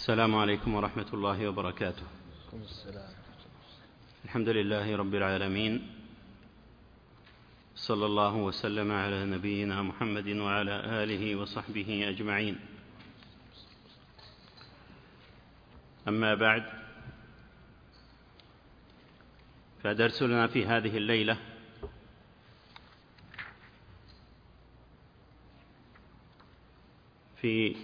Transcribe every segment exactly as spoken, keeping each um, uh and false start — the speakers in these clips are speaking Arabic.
السلام عليكم ورحمة الله وبركاته. الحمد لله رب العالمين، صلى الله وسلم على نبينا محمد وعلى آله وصحبه أجمعين. أما بعد، فدرسنا في هذه الليلة في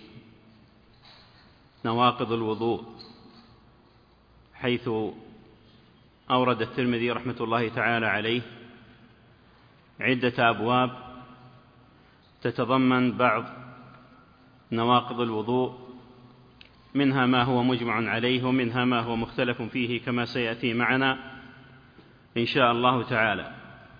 نواقض الوضوء، حيث أورد الترمذي رحمة الله تعالى عليه عدة أبواب تتضمن بعض نواقض الوضوء، منها ما هو مجمع عليه ومنها ما هو مختلف فيه كما سيأتي معنا إن شاء الله تعالى.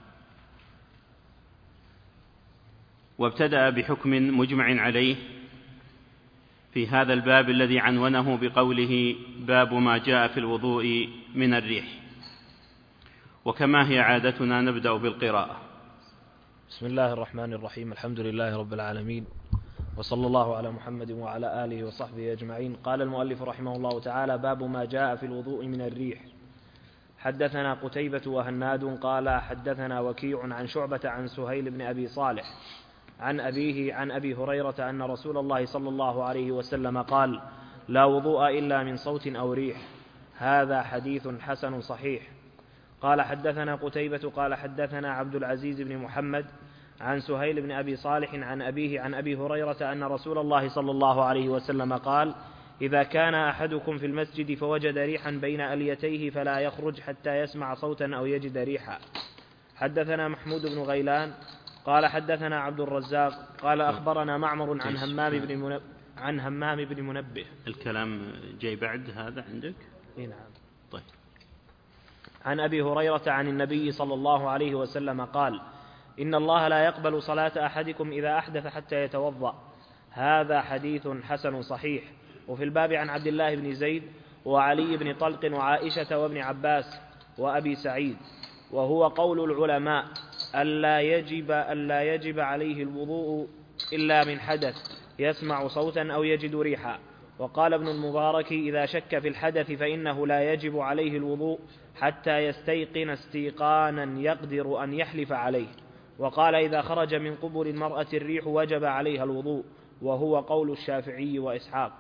وابتدأ بحكم مجمع عليه في هذا الباب الذي عنونه بقوله: باب ما جاء في الوضوء من الريح. وكما هي عادتنا نبدأ بالقراءة. بسم الله الرحمن الرحيم. الحمد لله رب العالمين، وصلى الله على محمد وعلى آله وصحبه أجمعين. قال المؤلف رحمه الله تعالى: باب ما جاء في الوضوء من الريح. حدثنا قتيبة وهناد قال حدثنا وكيع عن شعبة عن سهيل بن أبي صالح عن أبيه عن أبي هريرة أن رسول الله صلى الله عليه وسلم قال: لا وضوء إلا من صوت أو ريح. هذا حديث حسن صحيح. قال حدثنا قتيبة قال حدثنا عبد العزيز بن محمد عن سهيل بن أبي صالح عن أبيه عن أبي هريرة أن رسول الله صلى الله عليه وسلم قال: إذا كان أحدكم في المسجد فوجد ريحا بين أليتيه فلا يخرج حتى يسمع صوتا أو يجد ريحا. حدثنا محمود بن غيلان قال حدثنا عبد الرزاق قال أخبرنا معمر عن همام بن منبه عن همام بن منبه. الكلام جاي بعد هذا عندك؟ إيه نعم. طيب. عن أبي هريرة عن النبي صلى الله عليه وسلم قال: إن الله لا يقبل صلاة أحدكم إذا أحدث حتى يتوضأ. هذا حديث حسن صحيح. وفي الباب عن عبد الله بن زيد وعلي بن طلق وعائشة وابن عباس وأبي سعيد. وهو قول العلماء ألا يجب, ألا يجب عليه الوضوء إلا من حدث يسمع صوتا أو يجد ريحا. وقال ابن المبارك: إذا شك في الحدث فإنه لا يجب عليه الوضوء حتى يستيقن استيقانا يقدر أن يحلف عليه. وقال: إذا خرج من قبل المرأة الريح وجب عليها الوضوء، وهو قول الشافعي وإسحاق.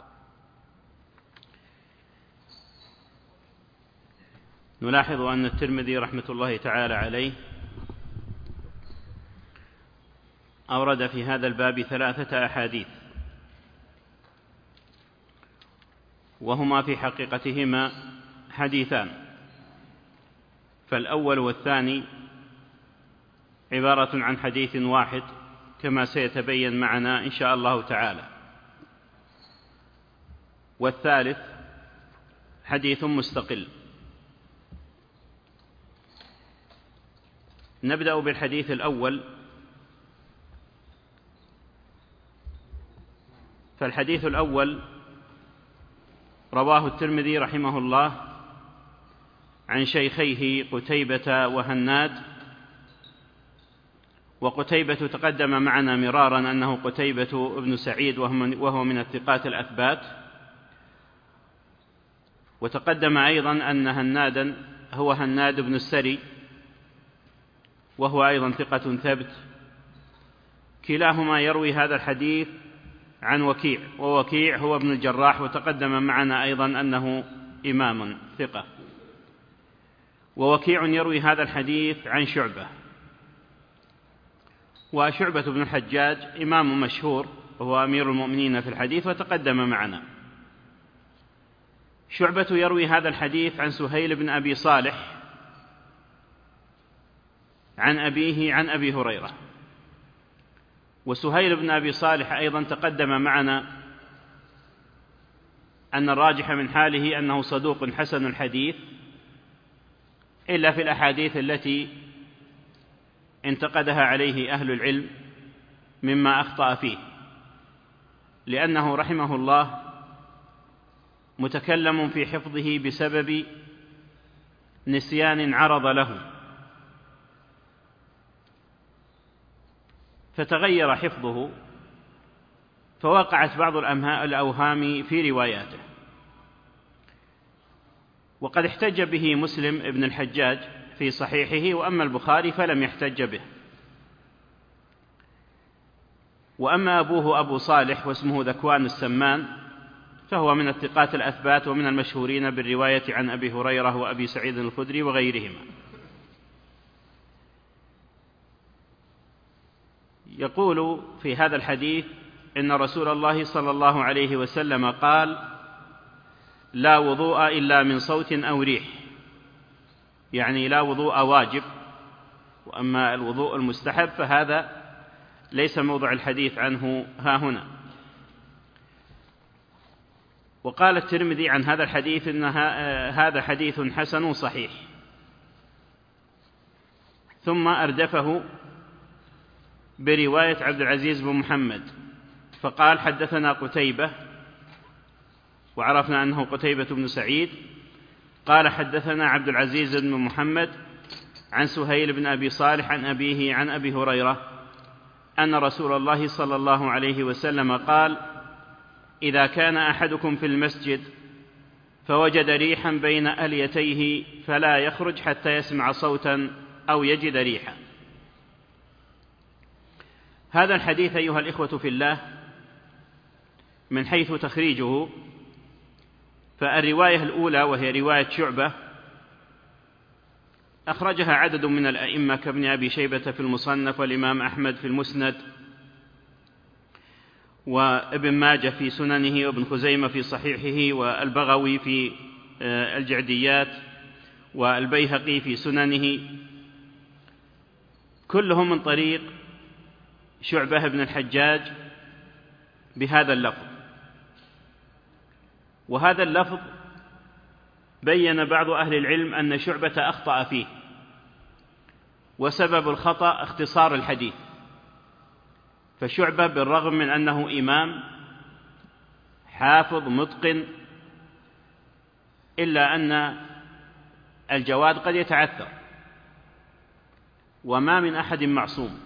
نلاحظ أن الترمذي رحمة الله تعالى عليه أورد في هذا الباب ثلاثة أحاديث، وهما في حقيقتهما حديثان، فالأول والثاني عبارة عن حديث واحد كما سيتبين معنا إن شاء الله تعالى، والثالث حديث مستقل. نبدأ بالحديث الأول. فالحديث الأول رواه الترمذي رحمه الله عن شيخيه قتيبة وهناد. وقتيبة تقدم معنا مرارا أنه قتيبة ابن سعيد وهو من الثقات الأثبات، وتقدم أيضا أن هنادا هو هناد بن السري وهو أيضا ثقة ثبت. كلاهما يروي هذا الحديث عن وكيع، ووكيع هو ابن الجراح، وتقدم معنا أيضا أنه إمام ثقة. ووكيع يروي هذا الحديث عن شعبة، وشعبة بن الحجاج إمام مشهور وهو أمير المؤمنين في الحديث، وتقدم معنا. شعبة يروي هذا الحديث عن سهيل بن أبي صالح عن أبيه عن أبي هريرة. وسهيل بن أبي صالح أيضا تقدم معنا أن الراجح من حاله أنه صدوق حسن الحديث، إلا في الأحاديث التي انتقدها عليه أهل العلم مما أخطأ فيه، لأنه رحمه الله متكلم في حفظه بسبب نسيان عرض له، فتغير حفظه فوقعت بعض الأوهام في رواياته. وقد احتج به مسلم ابن الحجاج في صحيحه، وأما البخاري فلم يحتج به. وأما أبوه أبو صالح واسمه ذكوان السمان فهو من الثقات الأثبات ومن المشهورين بالرواية عن أبي هريرة وأبي سعيد الخدري وغيرهما. يقول في هذا الحديث إن رسول الله صلى الله عليه وسلم قال: لا وضوء إلا من صوت أو ريح، يعني لا وضوء واجب، وأما الوضوء المستحب فهذا ليس موضع الحديث عنه ها هنا. وقال الترمذي عن هذا الحديث إن هذا حديث حسن صحيح، ثم أردفه برواية عبد العزيز بن محمد فقال: حدثنا قتيبة، وعرفنا أنه قتيبة بن سعيد. قال: حدثنا عبد العزيز بن محمد عن سهيل بن أبي صالح عن أبيه عن أبي هريرة أن رسول الله صلى الله عليه وسلم قال: إذا كان أحدكم في المسجد فوجد ريحا بين أليتيه فلا يخرج حتى يسمع صوتا أو يجد ريحا. هذا الحديث أيها الإخوة في الله من حيث تخريجه، فالرواية الأولى وهي رواية شعبة أخرجها عدد من الأئمة كابن أبي شيبة في المصنف، والإمام أحمد في المسند، وابن ماجه في سننه، وابن خزيمة في صحيحه، والبغوي في الجعديات، والبيهقي في سننه، كلهم من طريق شعبة بن الحجاج بهذا اللفظ. وهذا اللفظ بين بعض أهل العلم أن شعبة أخطأ فيه، وسبب الخطأ اختصار الحديث. فشعبة بالرغم من أنه إمام حافظ متقن، إلا أن الجواد قد يتعثر، وما من أحد معصوم.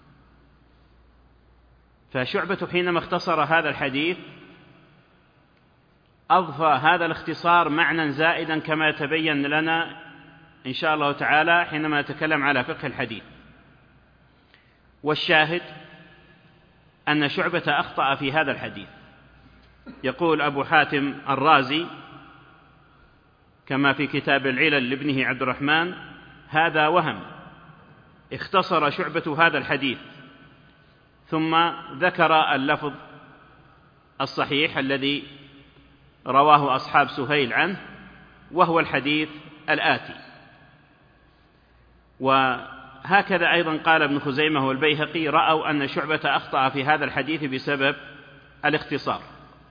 فشعبة حينما اختصر هذا الحديث أضفى هذا الاختصار معنى زائدا كما يتبين لنا إن شاء الله تعالى حينما نتكلم على فقه الحديث. والشاهد أن شعبة أخطأ في هذا الحديث. يقول أبو حاتم الرازي كما في كتاب العلل لابنه عبد الرحمن: هذا وهم، اختصر شعبة هذا الحديث ثم ذكر اللفظ الصحيح الذي رواه أصحاب سهيل عنه، وهو الحديث الآتي. وهكذا أيضا قال ابن خزيمة والبيهقي: رأوا أن شعبة أخطأ في هذا الحديث بسبب الاختصار.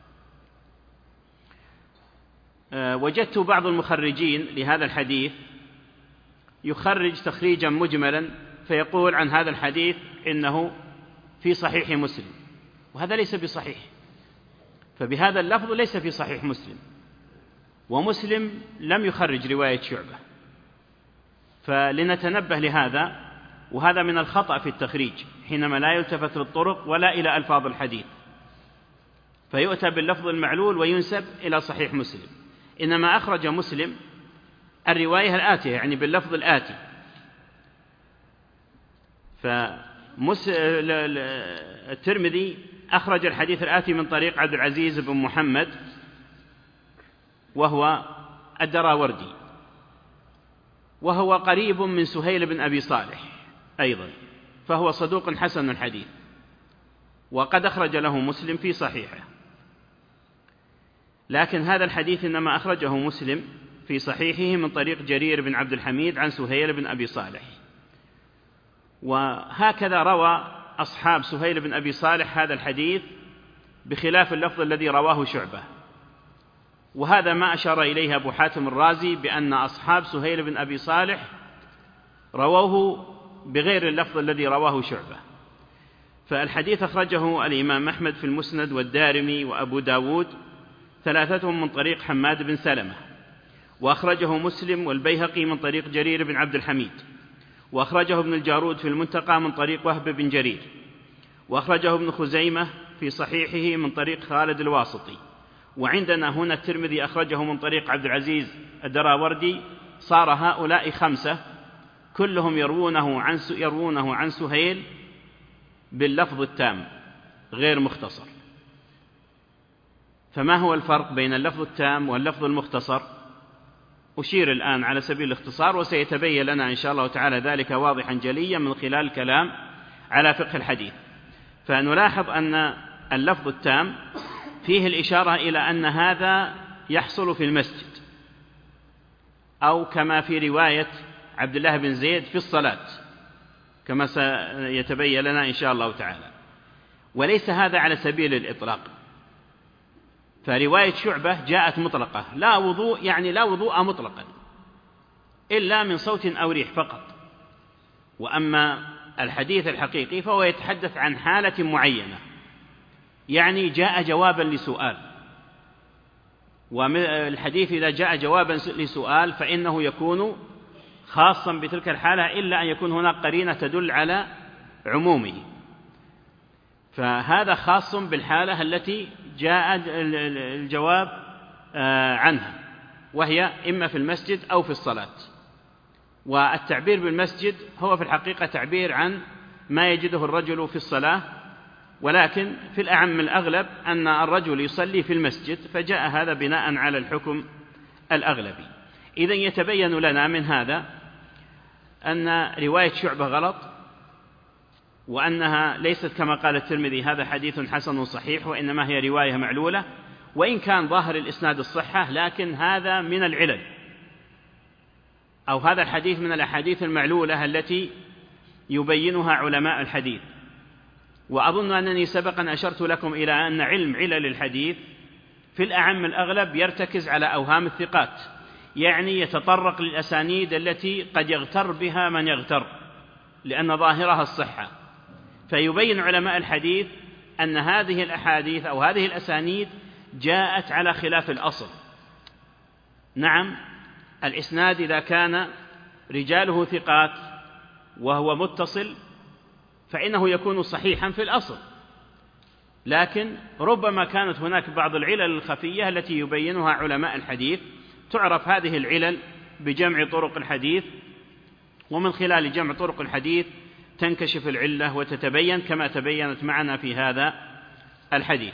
وجدت بعض المخرجين لهذا الحديث يخرج تخريجا مجملا فيقول عن هذا الحديث إنه في صحيح مسلم، وهذا ليس بصحيح. فبهذا اللفظ ليس في صحيح مسلم، ومسلم لم يخرج رواية شعبة. فلنتنبه لهذا، وهذا من الخطأ في التخريج حينما لا يلتفت للطرق ولا إلى ألفاظ الحديث، فيؤتى باللفظ المعلول وينسب إلى صحيح مسلم. إنما أخرج مسلم الرواية الآتية، يعني باللفظ الآتي. فالترمذي أخرج الحديث الآتي من طريق عبد العزيز بن محمد وهو الدراوردي، وهو قريب من سهيل بن أبي صالح أيضا، فهو صدوق حسن الحديث، وقد أخرج له مسلم في صحيحه. لكن هذا الحديث إنما أخرجه مسلم في صحيحه من طريق جرير بن عبد الحميد عن سهيل بن أبي صالح. وهكذا روى أصحاب سهيل بن أبي صالح هذا الحديث بخلاف اللفظ الذي رواه شعبة. وهذا ما أشار إليه أبو حاتم الرازي بأن أصحاب سهيل بن أبي صالح رووه بغير اللفظ الذي رواه شعبة. فالحديث أخرجه الإمام أحمد في المسند والدارمي وأبو داود ثلاثتهم من طريق حماد بن سلمة، وأخرجه مسلم والبيهقي من طريق جرير بن عبد الحميد، وأخرجه ابن الجارود في المنتقى من طريق وهب بن جرير، وأخرجه ابن خزيمة في صحيحه من طريق خالد الواسطي، وعندنا هنا الترمذي أخرجه من طريق عبد العزيز الدراوردي، صار هؤلاء خمسة كلهم يروونه عن يروونه عن سهيل باللفظ التام غير مختصر. فما هو الفرق بين اللفظ التام واللفظ المختصر؟ أشير الآن على سبيل الاختصار، وسيتبين لنا إن شاء الله تعالى ذلك واضحا جليا من خلال الكلام على فقه الحديث. فنلاحظ أن اللفظ التام فيه الإشارة إلى أن هذا يحصل في المسجد، أو كما في رواية عبد الله بن زيد في الصلاة كما سيتبين لنا إن شاء الله تعالى، وليس هذا على سبيل الإطلاق. فرواية شعبة جاءت مطلقة، لا وضوء، يعني لا وضوء مطلقا إلا من صوت أو ريح فقط. وأما الحديث الحقيقي فهو يتحدث عن حالة معينة، يعني جاء جوابا لسؤال، والحديث إذا جاء جوابا لسؤال فإنه يكون خاصا بتلك الحالة إلا أن يكون هناك قرينة تدل على عمومه. فهذا خاص بالحالة التي جاء الجواب عنها، وهي إما في المسجد أو في الصلاة. والتعبير بالمسجد هو في الحقيقة تعبير عن ما يجده الرجل في الصلاة، ولكن في الأعم الأغلب أن الرجل يصلي في المسجد، فجاء هذا بناء على الحكم الأغلبي. إذن يتبين لنا من هذا أن رواية شعبة غلط، وأنها ليست كما قال الترمذي هذا حديث حسن صحيح، وإنما هي رواية معلولة، وإن كان ظاهر الإسناد الصحة، لكن هذا من العلل، أو هذا الحديث من الأحاديث المعلولة التي يبينها علماء الحديث. وأظن أنني سبقا أشرت لكم إلى أن علم علل الحديث في الأعم الأغلب يرتكز على أوهام الثقات، يعني يتطرق للأسانيد التي قد يغتر بها من يغتر لأن ظاهرها الصحة، فيبين علماء الحديث أن هذه الأحاديث أو هذه الأسانيد جاءت على خلاف الأصل. نعم، الإسناد إذا كان رجاله ثقات وهو متصل فإنه يكون صحيحا في الأصل، لكن ربما كانت هناك بعض العلل الخفية التي يبينها علماء الحديث، تعرف هذه العلل بجمع طرق الحديث، ومن خلال جمع طرق الحديث تنكشف العلة وتتبين كما تبينت معنا في هذا الحديث.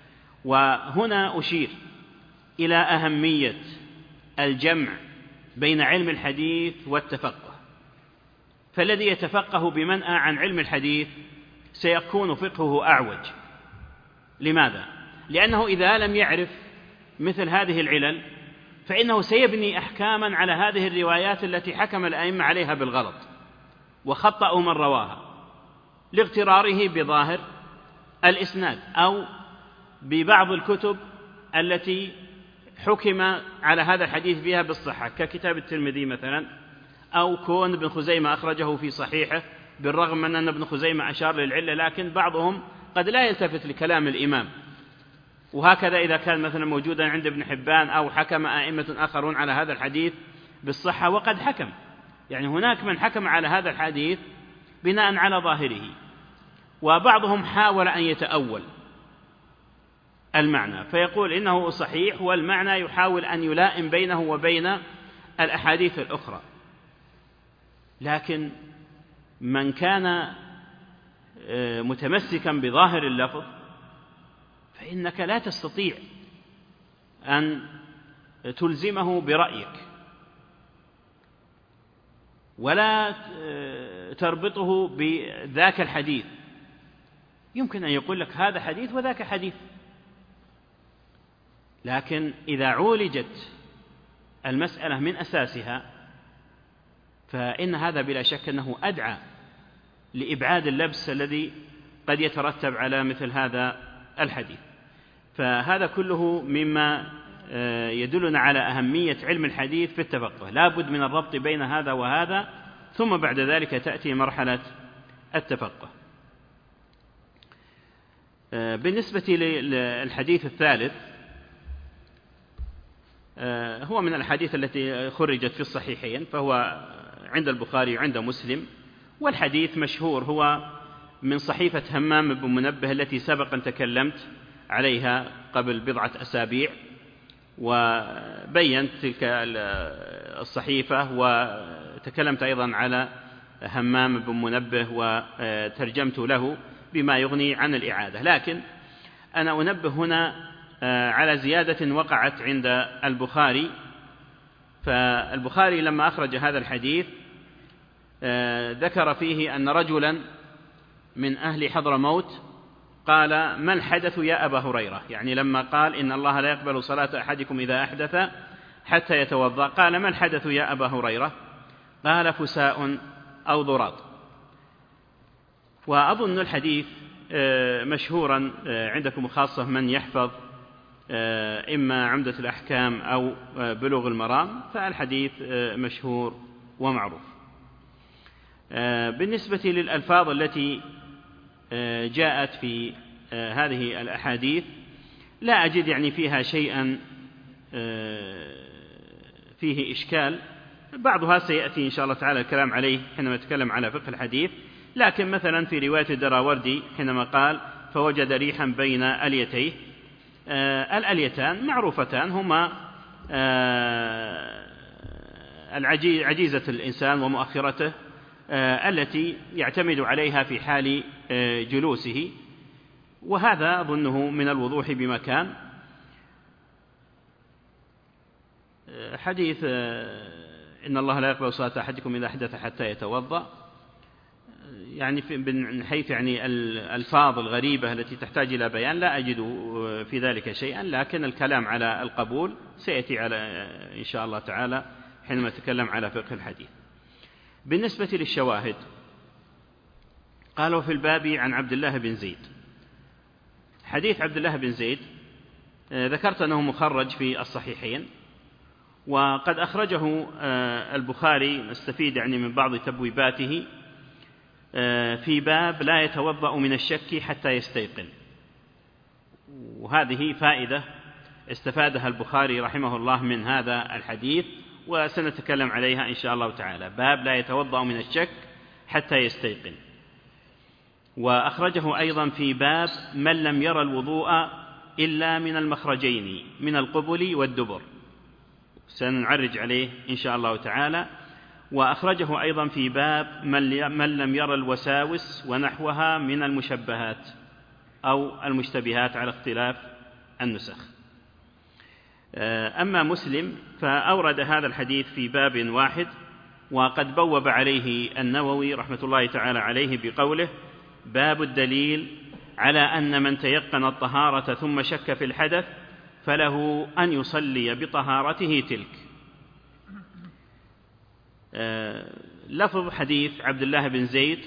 وهنا أشير إلى أهمية الجمع بين علم الحديث والتفقه. فالذي يتفقه بمنأى عن علم الحديث سيكون فقهه أعوج. لماذا؟ لأنه إذا لم يعرف مثل هذه العلل فإنه سيبني أحكاما على هذه الروايات التي حكم الأئمة عليها بالغلط وخطأوا من رواها لاغتراره بظاهر الإسناد، أو ببعض الكتب التي حكم على هذا الحديث بها بالصحة، ككتاب الترمذي مثلا، أو كون ابن خزيمة أخرجه في صحيحه، بالرغم من أن ابن خزيمة أشار للعلة، لكن بعضهم قد لا يلتفت لكلام الإمام. وهكذا إذا كان مثلا موجودا عند ابن حبان، أو حكم أئمة آخرون على هذا الحديث بالصحة وقد حكم، يعني هناك من حكم على هذا الحديث بناء على ظاهره، وبعضهم حاول أن يتأول المعنى فيقول إنه صحيح، والمعنى يحاول أن يلائم بينه وبين الأحاديث الأخرى. لكن من كان متمسكا بظاهر اللفظ فإنك لا تستطيع أن تلزمه برأيك ولا تربطه بذاك الحديث. يمكن أن يقول لك هذا حديث وذاك حديث، لكن إذا عولجت المسألة من أساسها فإن هذا بلا شك أنه أدعى لإبعاد اللبس الذي قد يترتب على مثل هذا الحديث. فهذا كله مما يدلنا على أهمية علم الحديث في التفقه. لا بد من الربط بين هذا وهذا، ثم بعد ذلك تأتي مرحلة التفقه. بالنسبة للحديث الثالث، هو من الحديث التي خرجت في الصحيحين، فهو عند البخاري وعند مسلم، والحديث مشهور، هو من صحيفة همام بن منبه التي سبقا تكلمت عليها قبل بضعة أسابيع، وبينت تلك الصحيفة، وتكلمت أيضا على همام بن منبه وترجمت له بما يغني عن الإعادة. لكن أنا أنبه هنا على زيادة وقعت عند البخاري. فالبخاري لما أخرج هذا الحديث ذكر فيه أن رجلا من أهل حضرموت قال: ما الحدث يا أبا هريرة؟ يعني لما قال إن الله لا يقبل صلاة أحدكم إذا أحدث حتى يتوضأ، قال: ما الحدث يا أبا هريرة؟ قال: فساء أو ضراط. وأظن الحديث مشهورا عندكم، خاصة من يحفظ إما عمدة الأحكام أو بلوغ المرام، فالحديث مشهور ومعروف. بالنسبة للألفاظ التي جاءت في هذه الأحاديث لا أجد يعني فيها شيئا فيه إشكال، بعضها سيأتي إن شاء الله تعالى الكلام عليه حينما نتكلم على فقه الحديث. لكن مثلا في رواية الدراوردي حينما قال: فوجد ريحا بين أليتيه، الأليتان معروفتان هما عجيزة الإنسان ومؤخرته التي يعتمد عليها في حال جلوسه، وهذا أظنه من الوضوح بمكان. حديث إن الله لا يقبل صلاة أحدكم إذا أحدث حتى يتوضأ، يعني من حيث يعني الألفاظ الغريبة التي تحتاج إلى بيان لا أجد في ذلك شيئا، لكن الكلام على القبول سيأتي على إن شاء الله تعالى حينما نتكلم على فقه الحديث. بالنسبة للشواهد قالوا في الباب عن عبد الله بن زيد. حديث عبد الله بن زيد ذكرت أنه مخرج في الصحيحين، وقد أخرجه البخاري، نستفيد يعني من بعض تبويباته، في باب لا يتوضأ من الشك حتى يستيقن. وهذه فائدة استفادها البخاري رحمه الله من هذا الحديث، وسنتكلم عليها إن شاء الله تعالى. باب لا يتوضأ من الشك حتى يستيقن. وأخرجه أيضا في باب من لم يرى الوضوء إلا من المخرجين من القبل والدبر، سنعرج عليه إن شاء الله تعالى. وأخرجه أيضا في باب من لم يرى الوساوس ونحوها من المشبهات أو المشتبهات على اختلاف النسخ. أما مسلم فأورد هذا الحديث في باب واحد، وقد بوب عليه النووي رحمة الله تعالى عليه بقوله: باب الدليل على أن من تيقن الطهارة ثم شك في الحدث فله أن يصلي بطهارته تلك. آه لفظ حديث عبد الله بن زيد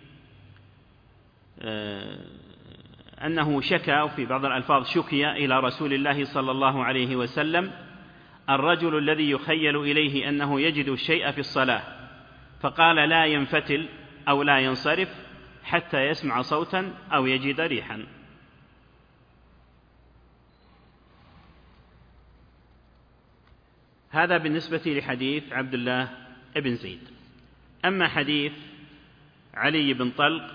آه أنه شكى، وفي بعض الألفاظ شكي إلى رسول الله صلى الله عليه وسلم الرجل الذي يخيل إليه أنه يجد الشيء في الصلاة، فقال: لا ينفتل أو لا ينصرف حتى يسمع صوتا أو يجد ريحا. هذا بالنسبة لحديث عبد الله بن زيد. أما حديث علي بن طلق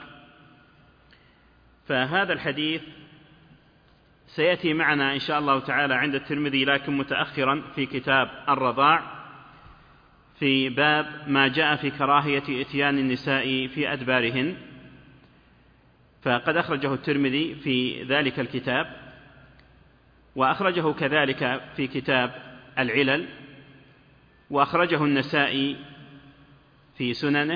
فهذا الحديث سيأتي معنا إن شاء الله تعالى عند الترمذي، لكن متأخرا في كتاب الرضاع، في باب ما جاء في كراهية إتيان النساء في أدبارهن، فقد أخرجه الترمذي في ذلك الكتاب، وأخرجه كذلك في كتاب العلل، وأخرجه النسائي في سننه،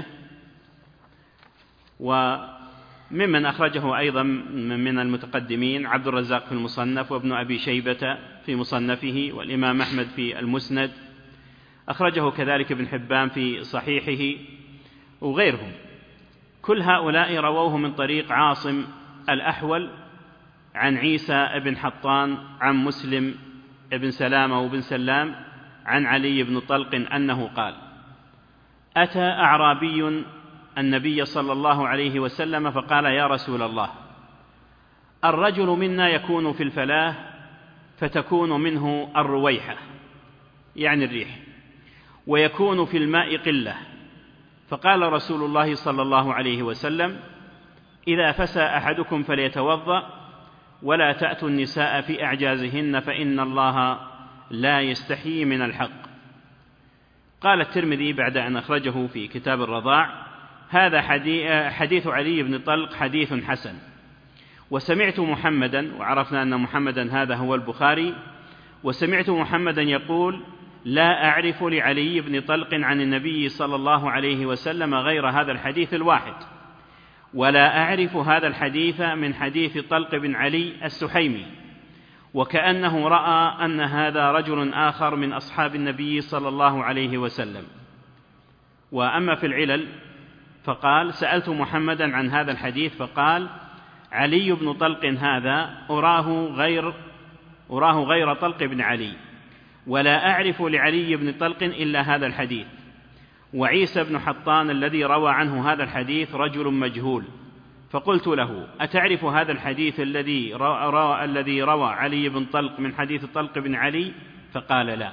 وممن أخرجه أيضا من المتقدمين عبد الرزاق في المصنف، وابن أبي شيبة في مصنفه، والإمام أحمد في المسند، أخرجه كذلك ابن حبان في صحيحه وغيرهم. كل هؤلاء رووه من طريق عاصم الأحول عن عيسى بن حطان عن مسلم بن سلامة وبن سلام عن علي بن طلق أنه قال: أتى أعرابي النبي صلى الله عليه وسلم فقال: يا رسول الله، الرجل منا يكون في الفلاة فتكون منه الرويحة يعني الريح، ويكون في الماء قلة. فقال رسول الله صلى الله عليه وسلم: إذا فسى أحدكم فليتوضأ، ولا تأتوا النساء في أعجازهن فإن الله لا يستحيي من الحق. قال الترمذي بعد أن أخرجه في كتاب الرضاع: هذا حديث علي بن طلق حديث حسن. وسمعت محمدا، وعرفنا أن محمدا هذا هو البخاري، وسمعت محمدا يقول: لا أعرف لعلي بن طلق عن النبي صلى الله عليه وسلم غير هذا الحديث الواحد، ولا أعرف هذا الحديث من حديث طلق بن علي السحيمي، وكأنه رأى أن هذا رجل آخر من أصحاب النبي صلى الله عليه وسلم. وأما في العلل فقال: سألت محمدا عن هذا الحديث فقال: علي بن طلق هذا أراه غير أراه غير طلق بن علي، ولا أعرف لعلي بن طلق إلا هذا الحديث، وعيسى بن حطان الذي روى عنه هذا الحديث رجل مجهول. فقلت له: أتعرف هذا الحديث الذي روى الذي روى علي بن طلق من حديث طلق بن علي؟ فقال: لا.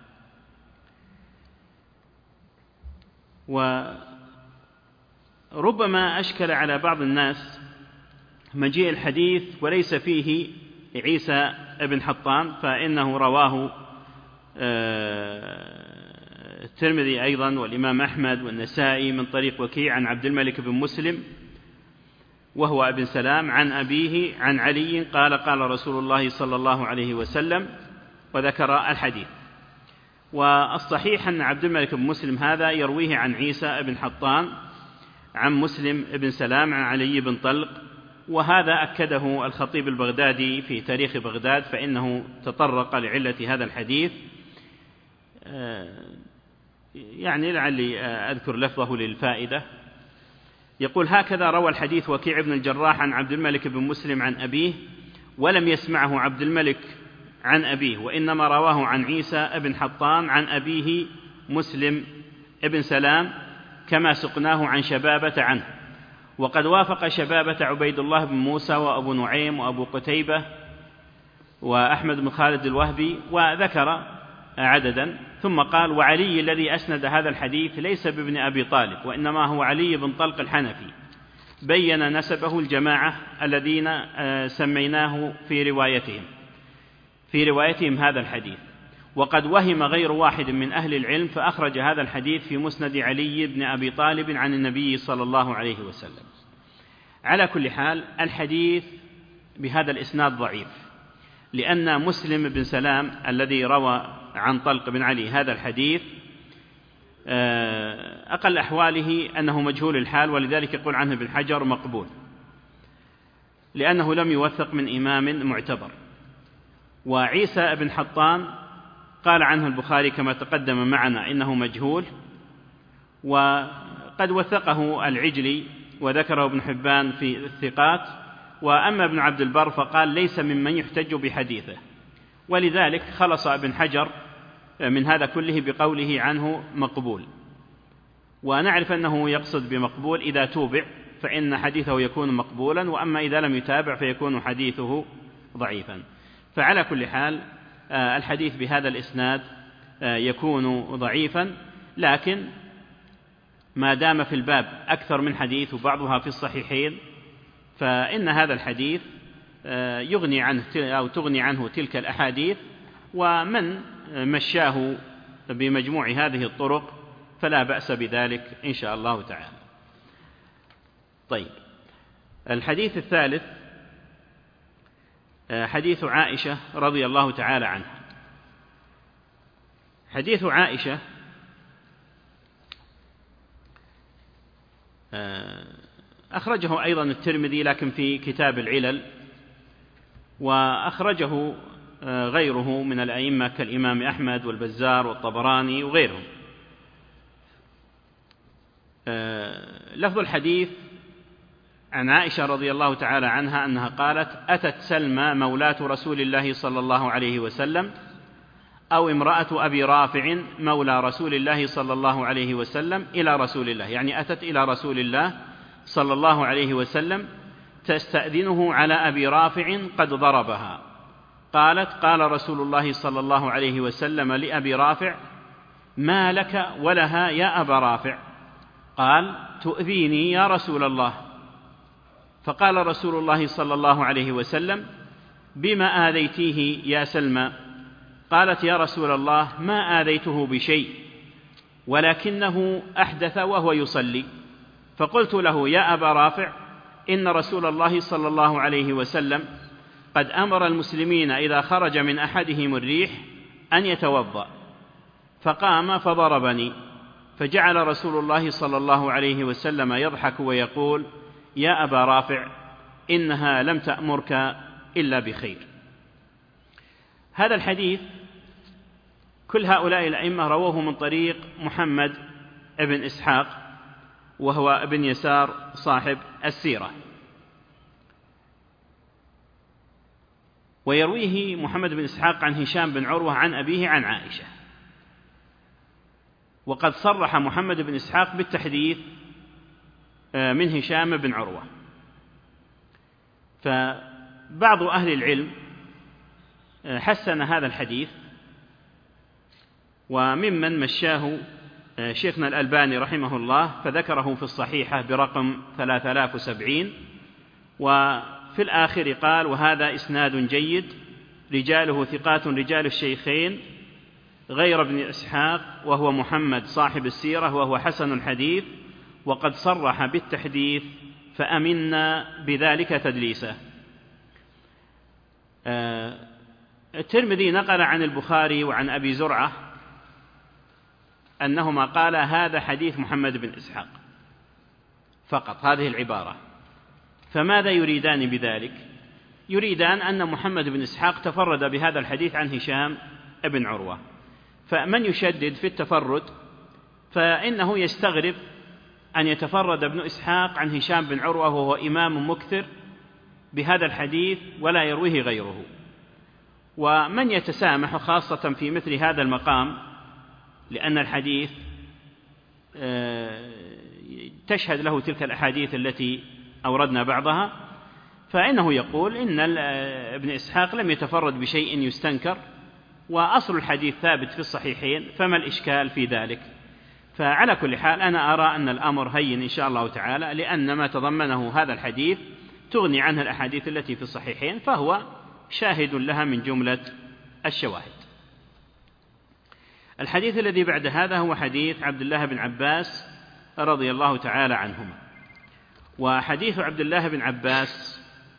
وربما أشكل على بعض الناس مجيء الحديث وليس فيه عيسى بن حطان، فإنه رواه الترمذي أيضا والإمام أحمد والنسائي من طريق وكيع عن عبد الملك بن مسلم وهو ابن سلام عن أبيه عن علي قال: قال رسول الله صلى الله عليه وسلم، وذكر الحديث. والصحيح أن عبد الملك بن مسلم هذا يرويه عن عيسى بن حطان عن مسلم بن سلام عن علي بن طلق، وهذا أكده الخطيب البغدادي في تاريخ بغداد، فإنه تطرق لعلة هذا الحديث. يعني لعلي أذكر لفظه للفائدة. يقول: هكذا روى الحديث وكيع بن الجراح عن عبد الملك بن مسلم عن أبيه، ولم يسمعه عبد الملك عن أبيه، وإنما رواه عن عيسى بن حطان عن أبيه مسلم بن سلام، كما سقناه عن شبابة عنه. وقد وافق شبابة عبيد الله بن موسى وأبو نعيم وأبو قتيبة وأحمد بن خالد الوهبي، وذكر عددا. ثم قال: وعلي الذي أسند هذا الحديث ليس بابن أبي طالب، وإنما هو علي بن طلق الحنفي، بين نسبه الجماعة الذين سميناه في روايتهم في روايتهم هذا الحديث. وقد وهم غير واحد من أهل العلم فأخرج هذا الحديث في مسند علي بن أبي طالب عن النبي صلى الله عليه وسلم. على كل حال الحديث بهذا الإسناد ضعيف، لأن مسلم بن سلام الذي روى عن طلق بن علي هذا الحديث أقل أحواله أنه مجهول الحال، ولذلك يقول عنه ابن حجر مقبول، لأنه لم يوثق من إمام معتبر. وعيسى بن حطان قال عنه البخاري كما تقدم معنا إنه مجهول، وقد وثقه العجلي وذكره ابن حبان في الثقات. وأما ابن عبد البر فقال: ليس ممن يحتج بحديثه، ولذلك خلص ابن حجر من هذا كله بقوله عنه مقبول. ونعرف أنه يقصد بمقبول إذا توبع فإن حديثه يكون مقبولا، وأما إذا لم يتابع فيكون حديثه ضعيفا. فعلى كل حال الحديث بهذا الإسناد يكون ضعيفا، لكن ما دام في الباب أكثر من حديث وبعضها في الصحيحين فإن هذا الحديث يغني عنه أو تغني عنه تلك الأحاديث، ومن مشاه بمجموع هذه الطرق فلا بأس بذلك إن شاء الله تعالى. طيب، الحديث الثالث حديث عائشة رضي الله تعالى عنها. حديث عائشة أخرجه أيضا الترمذي لكن في كتاب العلل، وأخرجه غيره من الأئمة كالإمام أحمد والبزار والطبراني وغيرهم. لفظ الحديث عن عائشة رضي الله تعالى عنها أنها قالت: أتت سلمى مولاة رسول الله صلى الله عليه وسلم أو امرأة أبي رافع مولى رسول الله صلى الله عليه وسلم إلى رسول الله، يعني أتت إلى رسول الله صلى الله عليه وسلم تستأذنه على أبي رافع قد ضربها. قالت: قال رسول الله صلى الله عليه وسلم لأبي رافع: ما لك ولها يا أبا رافع؟ قال: تؤذيني يا رسول الله. فقال رسول الله صلى الله عليه وسلم: بما آذيتيه يا سلمى؟ قالت يا رسول الله ما آذيته بشيء ولكنه أحدث وهو يصلي. فقلت له يا أبا رافع إن رسول الله صلى الله عليه وسلم قد أمر المسلمين إذا خرج من أحدهم الريح أن يتوضأ، فقام فضربني، فجعل رسول الله صلى الله عليه وسلم يضحك ويقول يا أبا رافع إنها لم تأمرك إلا بخير. هذا الحديث كل هؤلاء الأئمة رووه من طريق محمد بن إسحاق وهو ابن يسار صاحب السيرة، ويرويه محمد بن إسحاق عن هشام بن عروة عن أبيه عن عائشة. وقد صرح محمد بن إسحاق بالتحديث من هشام بن عروة. فبعض أهل العلم حسن هذا الحديث، وممن مشاه شيخنا الألباني رحمه الله فذكره في الصحيحة برقم ثلاثة آلاف وسبعين، وفي الآخر قال وهذا إسناد جيد رجاله ثقات رجال الشيخين غير ابن إسحاق وهو محمد صاحب السيرة وهو حسن الحديث، وقد صرح بالتحديث فأمنا بذلك تدليسه. الترمذي نقل عن البخاري وعن أبي زرعة أنهما قال هذا حديث محمد بن إسحاق فقط، هذه العبارة. فماذا يريدان بذلك؟ يريدان أن محمد بن إسحاق تفرد بهذا الحديث عن هشام بن عروة، فمن يشدد في التفرد فإنه يستغرب أن يتفرد ابن إسحاق عن هشام بن عروة وهو إمام مكثر بهذا الحديث ولا يرويه غيره. ومن يتسامح خاصة في مثل هذا المقام لأن الحديث تشهد له تلك الأحاديث التي أوردنا بعضها، فإنه يقول إن ابن إسحاق لم يتفرد بشيء يستنكر وأصل الحديث ثابت في الصحيحين، فما الإشكال في ذلك؟ فعلى كل حال أنا أرى أن الأمر هين إن شاء الله تعالى، لأن ما تضمنه هذا الحديث تغني عنه الأحاديث التي في الصحيحين، فهو شاهد لها من جملة الشواهد. الحديث الذي بعد هذا هو حديث عبد الله بن عباس رضي الله تعالى عنهما. وحديث عبد الله بن عباس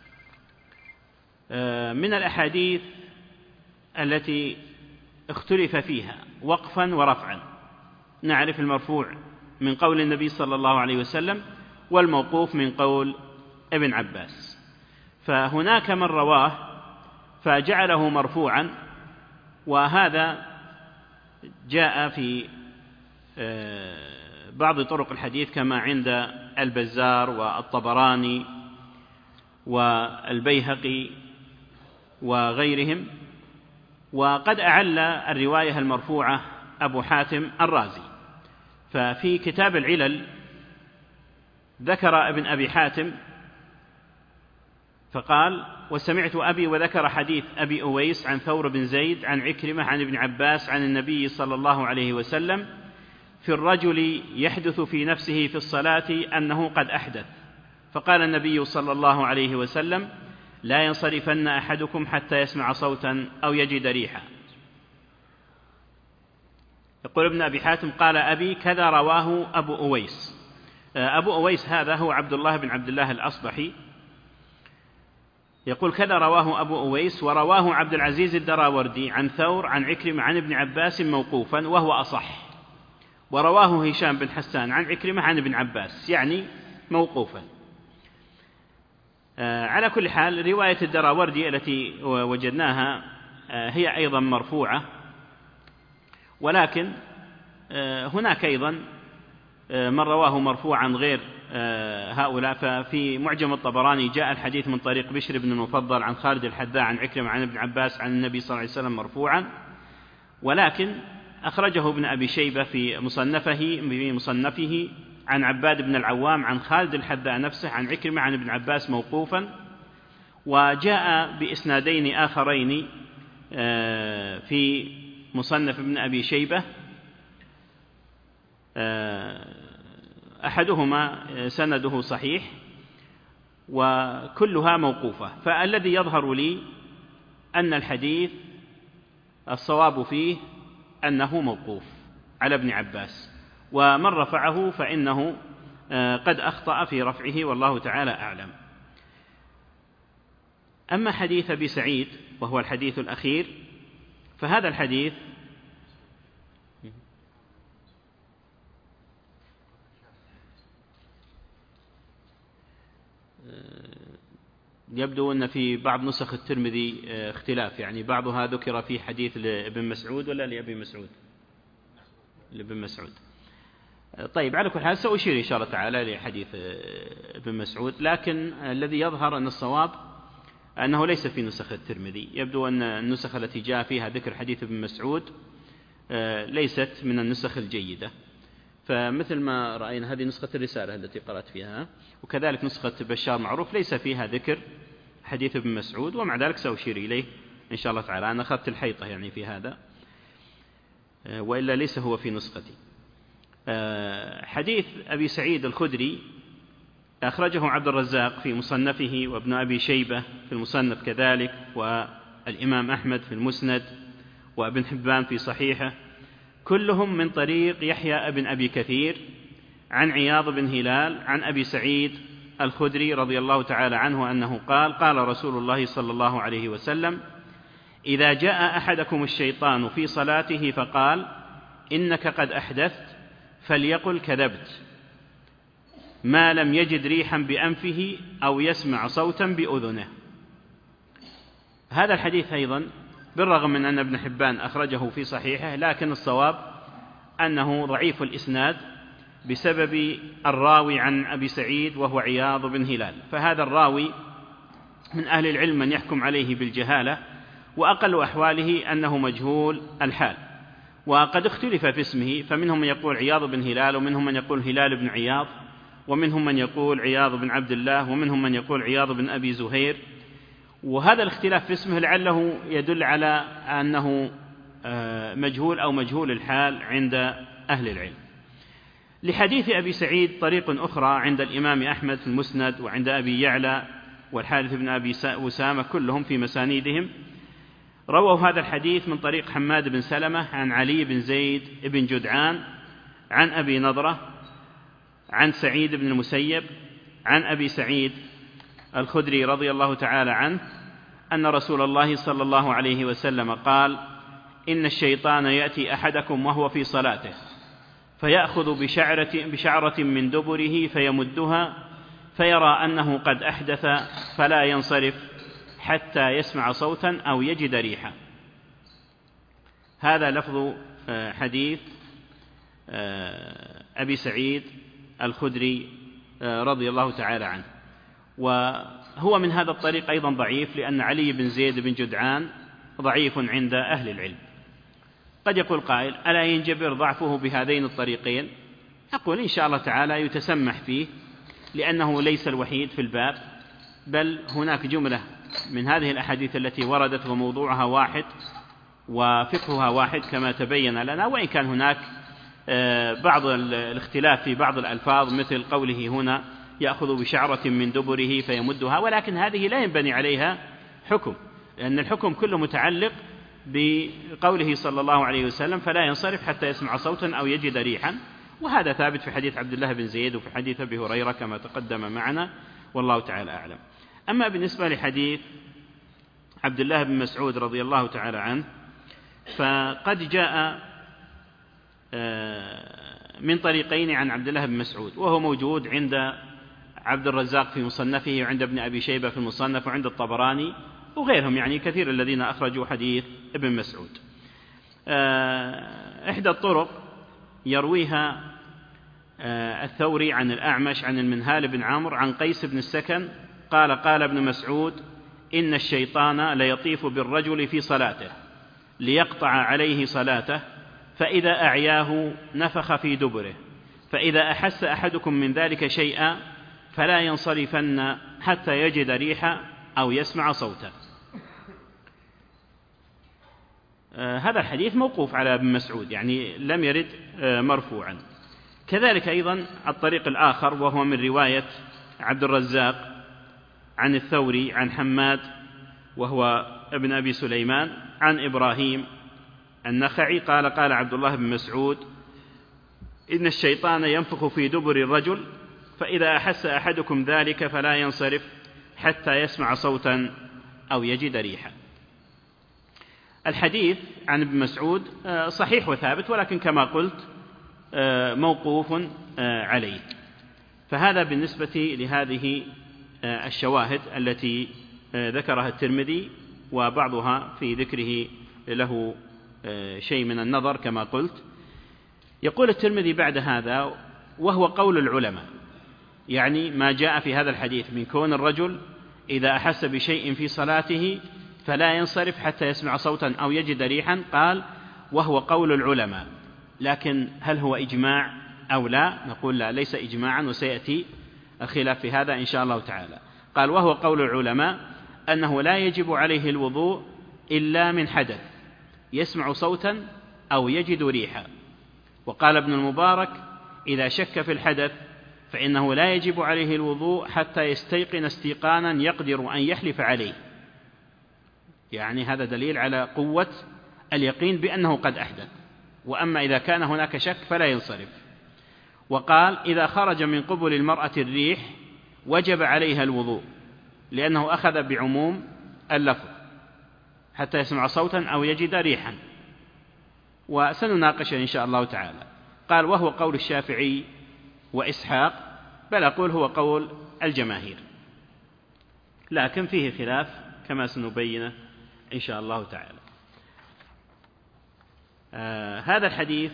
من الأحاديث التي اختلف فيها وقفا ورفعا. نعرف المرفوع من قول النبي صلى الله عليه وسلم والموقوف من قول ابن عباس، فهناك من رواه فجعله مرفوعا، وهذا جاء في بعض طرق الحديث كما عند البزار والطبراني والبيهقي وغيرهم. وقد أعل الرواية المرفوعة أبو حاتم الرازي، ففي كتاب العلل ذكر ابن أبي حاتم فقال وسمعت أبي وذكر حديث أبي أويس عن ثور بن زيد عن عكرمة عن ابن عباس عن النبي صلى الله عليه وسلم في الرجل يحدث في نفسه في الصلاة أنه قد أحدث، فقال النبي صلى الله عليه وسلم لا ينصرفن أحدكم حتى يسمع صوتا أو يجد ريحا. يقول ابن أبي حاتم قال أبي كذا رواه أبو أويس. أبو أويس هذا هو عبد الله بن عبد الله الأصبحي. يقول كذا رواه أبو أويس ورواه عبد العزيز الدراوردي عن ثور عن عكرمة عن ابن عباس موقوفا وهو أصح، ورواه هشام بن حسان عن عكرمة عن ابن عباس يعني موقوفا. على كل حال رواية الدراوردي التي وجدناها هي أيضا مرفوعة، ولكن هناك أيضا من رواه مرفوعا غير هؤلاء. ففي معجم الطبراني جاء الحديث من طريق بشر بن المفضل عن خالد الحذاء عن عكرمة عن ابن عباس عن النبي صلى الله عليه وسلم مرفوعا، ولكن أخرجه ابن أبي شيبة في مصنفه في مصنفه عن عباد بن العوام عن خالد الحذاء نفسه عن عكرمة عن ابن عباس موقوفا. وجاء بإسنادين آخرين في مصنف ابن أبي شيبة، أحدهما سنده صحيح وكلها موقوفة. فالذي يظهر لي أن الحديث الصواب فيه أنه موقوف على ابن عباس، ومن رفعه فإنه قد أخطأ في رفعه والله تعالى أعلم. أما حديث أبي سعيد وهو الحديث الأخير فهذا الحديث يبدو أن في بعض نسخ الترمذي اختلاف، يعني بعضها ذكر في حديث لابن مسعود ولا لأبي مسعود؟ لابن مسعود. طيب على كل حال سأشير إن شاء الله تعالى لحديث ابن مسعود، لكن الذي يظهر أن الصواب أنه ليس في نسخ الترمذي. يبدو أن النسخ التي جاء فيها ذكر حديث ابن مسعود ليست من النسخ الجيدة، فمثل ما رأينا هذه نسخة الرسالة التي قرأت فيها، وكذلك نسخة بشار معروف ليس فيها ذكر حديث ابن مسعود، ومع ذلك سأشير إليه إن شاء الله تعالى. أنا أخذت الحيطة يعني في هذا، وإلا ليس هو في نسختي. حديث أبي سعيد الخدري أخرجه عبد الرزاق في مصنفه، وابن أبي شيبة في المصنف كذلك، والإمام أحمد في المسند، وابن حبان في صحيحه، كلهم من طريق يحيى بن أبي كثير عن عياض بن هلال عن أبي سعيد الخدري رضي الله تعالى عنه أنه قال: قال رسول الله صلى الله عليه وسلم: إذا جاء أحدكم الشيطان في صلاته فقال إنك قد أحدثت فليقل كذبت، ما لم يجد ريحا بأنفه أو يسمع صوتا بأذنه. هذا الحديث أيضا بالرغم من أن ابن حبان أخرجه في صحيحه، لكن الصواب أنه ضعيف الإسناد بسبب الراوي عن أبي سعيد وهو عياض بن هلال، فهذا الراوي من أهل العلم من يحكم عليه بالجهالة، وأقل أحواله أنه مجهول الحال، وقد اختلف في اسمه، فمنهم من يقول عياض بن هلال، ومنهم من يقول هلال بن عياض، ومنهم من يقول عياض بن عبد الله، ومنهم من يقول عياض بن أبي زهير. وهذا الاختلاف في اسمه لعله يدل على أنه مجهول أو مجهول الحال عند أهل العلم. لحديث أبي سعيد طريق أخرى عند الإمام أحمد في المسند، وعند أبي يعلى والحارث بن أبي وسامة، كلهم في مسانيدهم رووا هذا الحديث من طريق حماد بن سلمة عن علي بن زيد بن جدعان عن أبي نضرة عن سعيد بن المسيب عن أبي سعيد الخدري رضي الله تعالى عنه أن رسول الله صلى الله عليه وسلم قال: إن الشيطان يأتي أحدكم وهو في صلاته فيأخذ بشعرة, بشعرة من دبره فيمدها فيرى أنه قد أحدث فلا ينصرف حتى يسمع صوتا أو يجد ريحا. هذا لفظ حديث أبي سعيد الخدري رضي الله تعالى عنه، وهو من هذا الطريق أيضا ضعيف، لأن علي بن زيد بن جدعان ضعيف عند أهل العلم. قد يقول قائل: ألا ينجبر ضعفه بهذين الطريقين؟ أقول إن شاء الله تعالى يتسمح فيه، لأنه ليس الوحيد في الباب، بل هناك جملة من هذه الأحاديث التي وردت وموضوعها واحد وفقهها واحد كما تبين لنا، وإن كان هناك بعض الاختلاف في بعض الألفاظ، مثل قوله هنا يأخذ بشعرة من دبره فيمدها، ولكن هذه لا ينبني عليها حكم، لأن الحكم كله متعلق بقوله صلى الله عليه وسلم: فلا ينصرف حتى يسمع صوتا أو يجد ريحا، وهذا ثابت في حديث عبد الله بن زيد وفي حديث أبي هريرة كما تقدم معنا، والله تعالى أعلم. أما بالنسبة لحديث عبد الله بن مسعود رضي الله تعالى عنه، فقد جاء من طريقين عن عبد الله بن مسعود، وهو موجود عند عبد الرزاق في مصنفه، وعند ابن أبي شيبة في المصنف، وعند الطبراني وغيرهم، يعني كثير الذين أخرجوا حديث ابن مسعود. إحدى الطرق يرويها الثوري عن الأعمش عن المنهال بن عمرو عن قيس بن السكن قال: قال ابن مسعود: إن الشيطان ليطيف بالرجل في صلاته ليقطع عليه صلاته، فإذا أعياه نفخ في دبره، فإذا أحس أحدكم من ذلك شيئا فلا ينصرفن حتى يجد ريحا أو يسمع صوتا. آه هذا الحديث موقوف على ابن مسعود، يعني لم يرد آه مرفوعا. كذلك أيضا الطريق الآخر، وهو من رواية عبد الرزاق عن الثوري عن حماد وهو بن أبي سليمان عن إبراهيم النخعي قال قال عبد الله بن مسعود إن الشيطان ينفخ في دبر الرجل فإذا أحس أحدكم ذلك فلا ينصرف حتى يسمع صوتا أو يجد ريحا. الحديث عن ابن مسعود صحيح وثابت، ولكن كما قلت موقوف عليه. فهذا بالنسبة لهذه الشواهد التي ذكرها الترمذي، وبعضها في ذكره له شيء من النظر كما قلت. يقول الترمذي بعد هذا وهو قول العلماء، يعني ما جاء في هذا الحديث من كون الرجل إذا أحس بشيء في صلاته فلا ينصرف حتى يسمع صوتا أو يجد ريحا، قال وهو قول العلماء. لكن هل هو إجماع أو لا؟ نقول لا، ليس إجماعا، وسيأتي الخلاف في هذا إن شاء الله تعالى. قال وهو قول العلماء أنه لا يجب عليه الوضوء إلا من حدث يسمع صوتا أو يجد ريحا. وقال ابن المبارك إذا شك في الحدث فإنه لا يجب عليه الوضوء حتى يستيقن استيقانا يقدر أن يحلف عليه، يعني هذا دليل على قوة اليقين بأنه قد أحدث. وأما إذا كان هناك شك فلا ينصرف. وقال إذا خرج من قبل المرأة الريح وجب عليها الوضوء، لأنه أخذ بعموم اللفظ حتى يسمع صوتا أو يجد ريحا، وسنناقش إن شاء الله تعالى. قال وهو قول الشافعي وإسحاق، بل أقول هو قول الجماهير، لكن فيه خلاف كما سنبينه إن شاء الله تعالى. آه هذا الحديث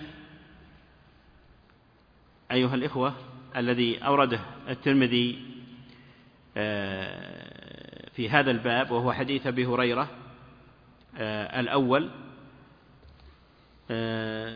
أيها الإخوة الذي أورده الترمذي آه في هذا الباب، وهو حديث أبي هريرة آه الأول، آه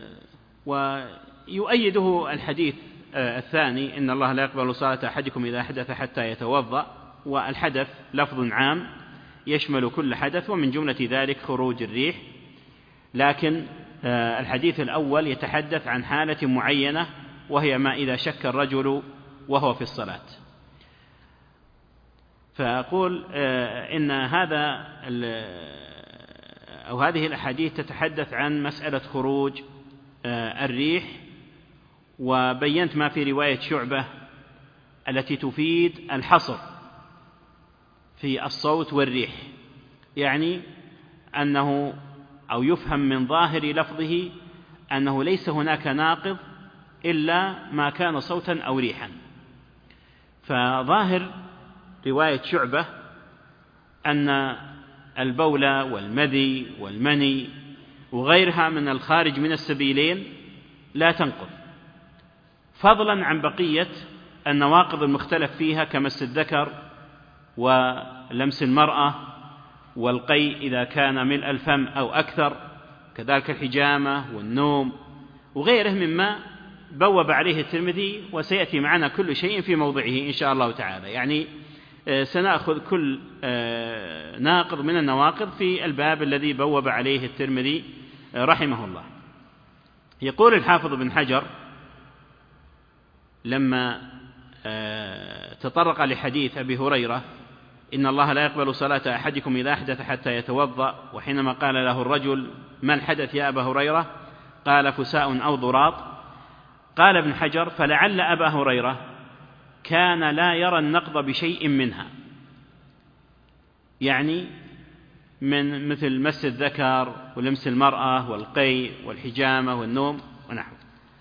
ويؤيده الحديث آه الثاني إن الله لا يقبل صلاة أحدكم إذا حدث حتى يتوضأ. والحدث لفظ عام يشمل كل حدث، ومن جملة ذلك خروج الريح. لكن آه الحديث الأول يتحدث عن حالة معينة، وهي ما إذا شك الرجل وهو في الصلاة. فأقول آه إن هذا أو هذه الأحاديث تتحدث عن مسألة خروج آه الريح، وبينت ما في رواية شعبة التي تفيد الحصر في الصوت والريح، يعني أنه أو يفهم من ظاهر لفظه أنه ليس هناك ناقض إلا ما كان صوتا أو ريحا. فظاهر رواية شعبة أن البول والمذي والمني وغيرها من الخارج من السبيلين لا تنقض، فضلا عن بقية النواقض المختلف فيها كمس الذكر ولمس المرأة والقيء إذا كان ملء الفم أو أكثر، كذلك الحجامة والنوم وغيره مما بوب عليه الترمذي، وسيأتي معنا كل شيء في موضعه إن شاء الله تعالى. يعني سنأخذ كل ناقض من النواقض في الباب الذي بوب عليه الترمذي رحمه الله. يقول الحافظ بن حجر لما تطرق لحديث أبي هريرة إن الله لا يقبل صلاة أحدكم إذا أحدث حتى يتوضأ، وحينما قال له الرجل ما الحدث يا أبا هريرة؟ قال فساء أو ضراط. قال ابن حجر فلعل أبا هريرة كان لا يرى النقض بشيء منها، يعني من مثل مس الذكر ولمس المرأة والقيء والحجامة والنوم ونحو،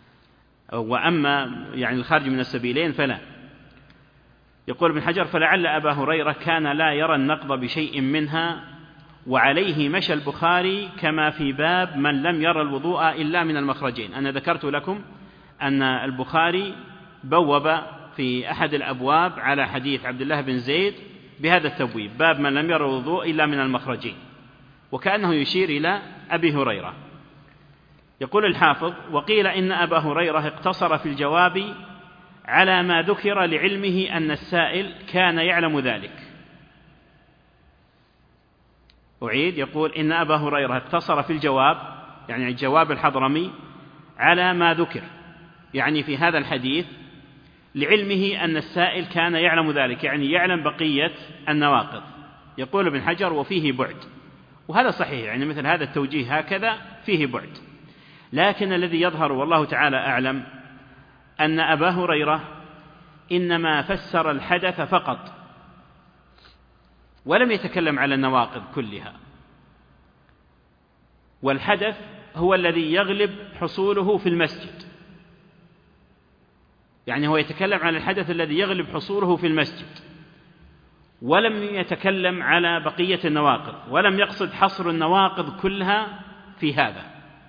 وأما يعني الخارج من السبيلين فلا. يقول ابن حجر فلعل أبا هريرة كان لا يرى النقض بشيء منها، وعليه مشى البخاري كما في باب من لم يرى الوضوء إلا من المخرجين. أنا ذكرت لكم أن البخاري بوب في أحد الأبواب على حديث عبد الله بن زيد بهذا التبويب، باب من لم يرى الوضوء إلا من المخرجين، وكأنه يشير إلى أبي هريرة. يقول الحافظ وقيل إن أبا هريرة اقتصر في الجواب على ما ذكر لعلمه أن السائل كان يعلم ذلك. أعيد، يقول إن أبا هريرة اقتصر في الجواب، يعني الجواب الحضرمي، على ما ذكر، يعني في هذا الحديث، لعلمه أن السائل كان يعلم ذلك، يعني يعلم بقية النواقض. يقول ابن حجر وفيه بعد، وهذا صحيح، يعني مثل هذا التوجيه هكذا فيه بعد. لكن الذي يظهر والله تعالى أعلم أن أبا هريرة إنما فسر الحدث فقط ولم يتكلم على النواقض كلها، والحدث هو الذي يغلب حصوله في المسجد، يعني هو يتكلم على الحدث الذي يغلب حصوله في المسجد، ولم يتكلم على بقية النواقض، ولم يقصد حصر النواقض كلها في هذا.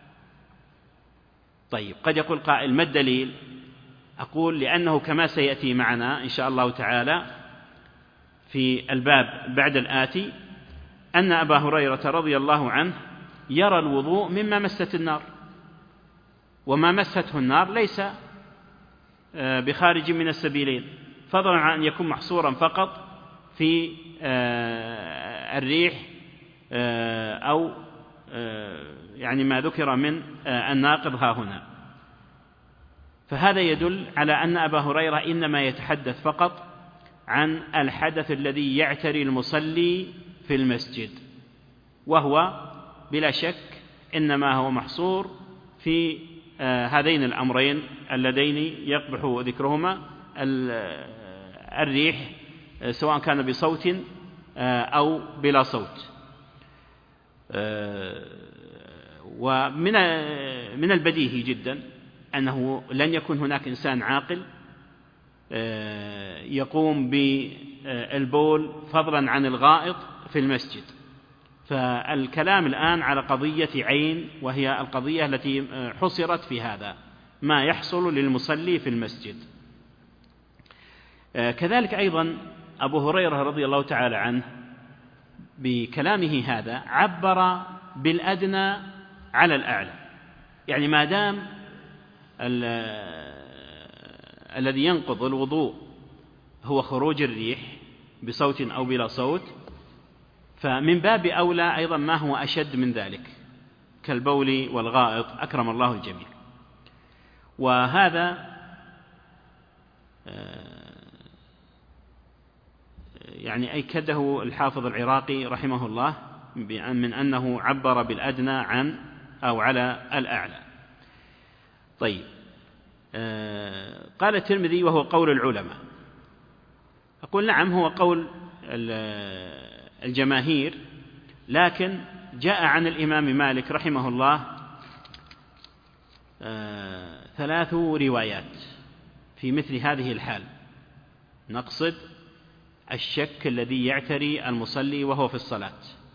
طيب، قد يقول قائل: ما الدليل؟ أقول: لأنه كما سيأتي معنا إن شاء الله تعالى في الباب بعد الآتي أن أبا هريرة رضي الله عنه يرى الوضوء مما مست النار، وما مسته النار ليس بخارج من السبيلين، فضلا عن أن يكون محصورا فقط في الريح أو يعني ما ذكر من الناقض ها هنا. فهذا يدل على أن أبا هريرة إنما يتحدث فقط عن الحدث الذي يعتري المصلي في المسجد، وهو بلا شك إنما هو محصور في هذين الأمرين اللذين يقبح ذكرهما: الريح سواء كان بصوت أو بلا صوت. ومن من البديهي جدا أنه لن يكون هناك إنسان عاقل يقوم بالبول فضلا عن الغائط في المسجد. فالكلام الآن على قضية عين، وهي القضية التي حصرت في هذا ما يحصل للمصلي في المسجد. كذلك أيضا أبو هريرة رضي الله تعالى عنه بكلامه هذا عبر بالأدنى على الأعلى، يعني ما دام الذي ينقض الوضوء هو خروج الريح بصوت أو بلا صوت، فمن باب أولى أيضا ما هو أشد من ذلك كالبول والغائط، أكرم الله الجميع. وهذا يعني أيكده الحافظ العراقي رحمه الله من أنه عبر بالأدنى عن أو على الأعلى. طيب، قال الترمذي: وهو قول العلماء. أقول: نعم، هو قول الجماهير، لكن جاء عن الإمام مالك رحمه الله ثلاث روايات في مثل هذه الحال، نقصد الشك الذي يعتري المصلي وهو في الصلاة.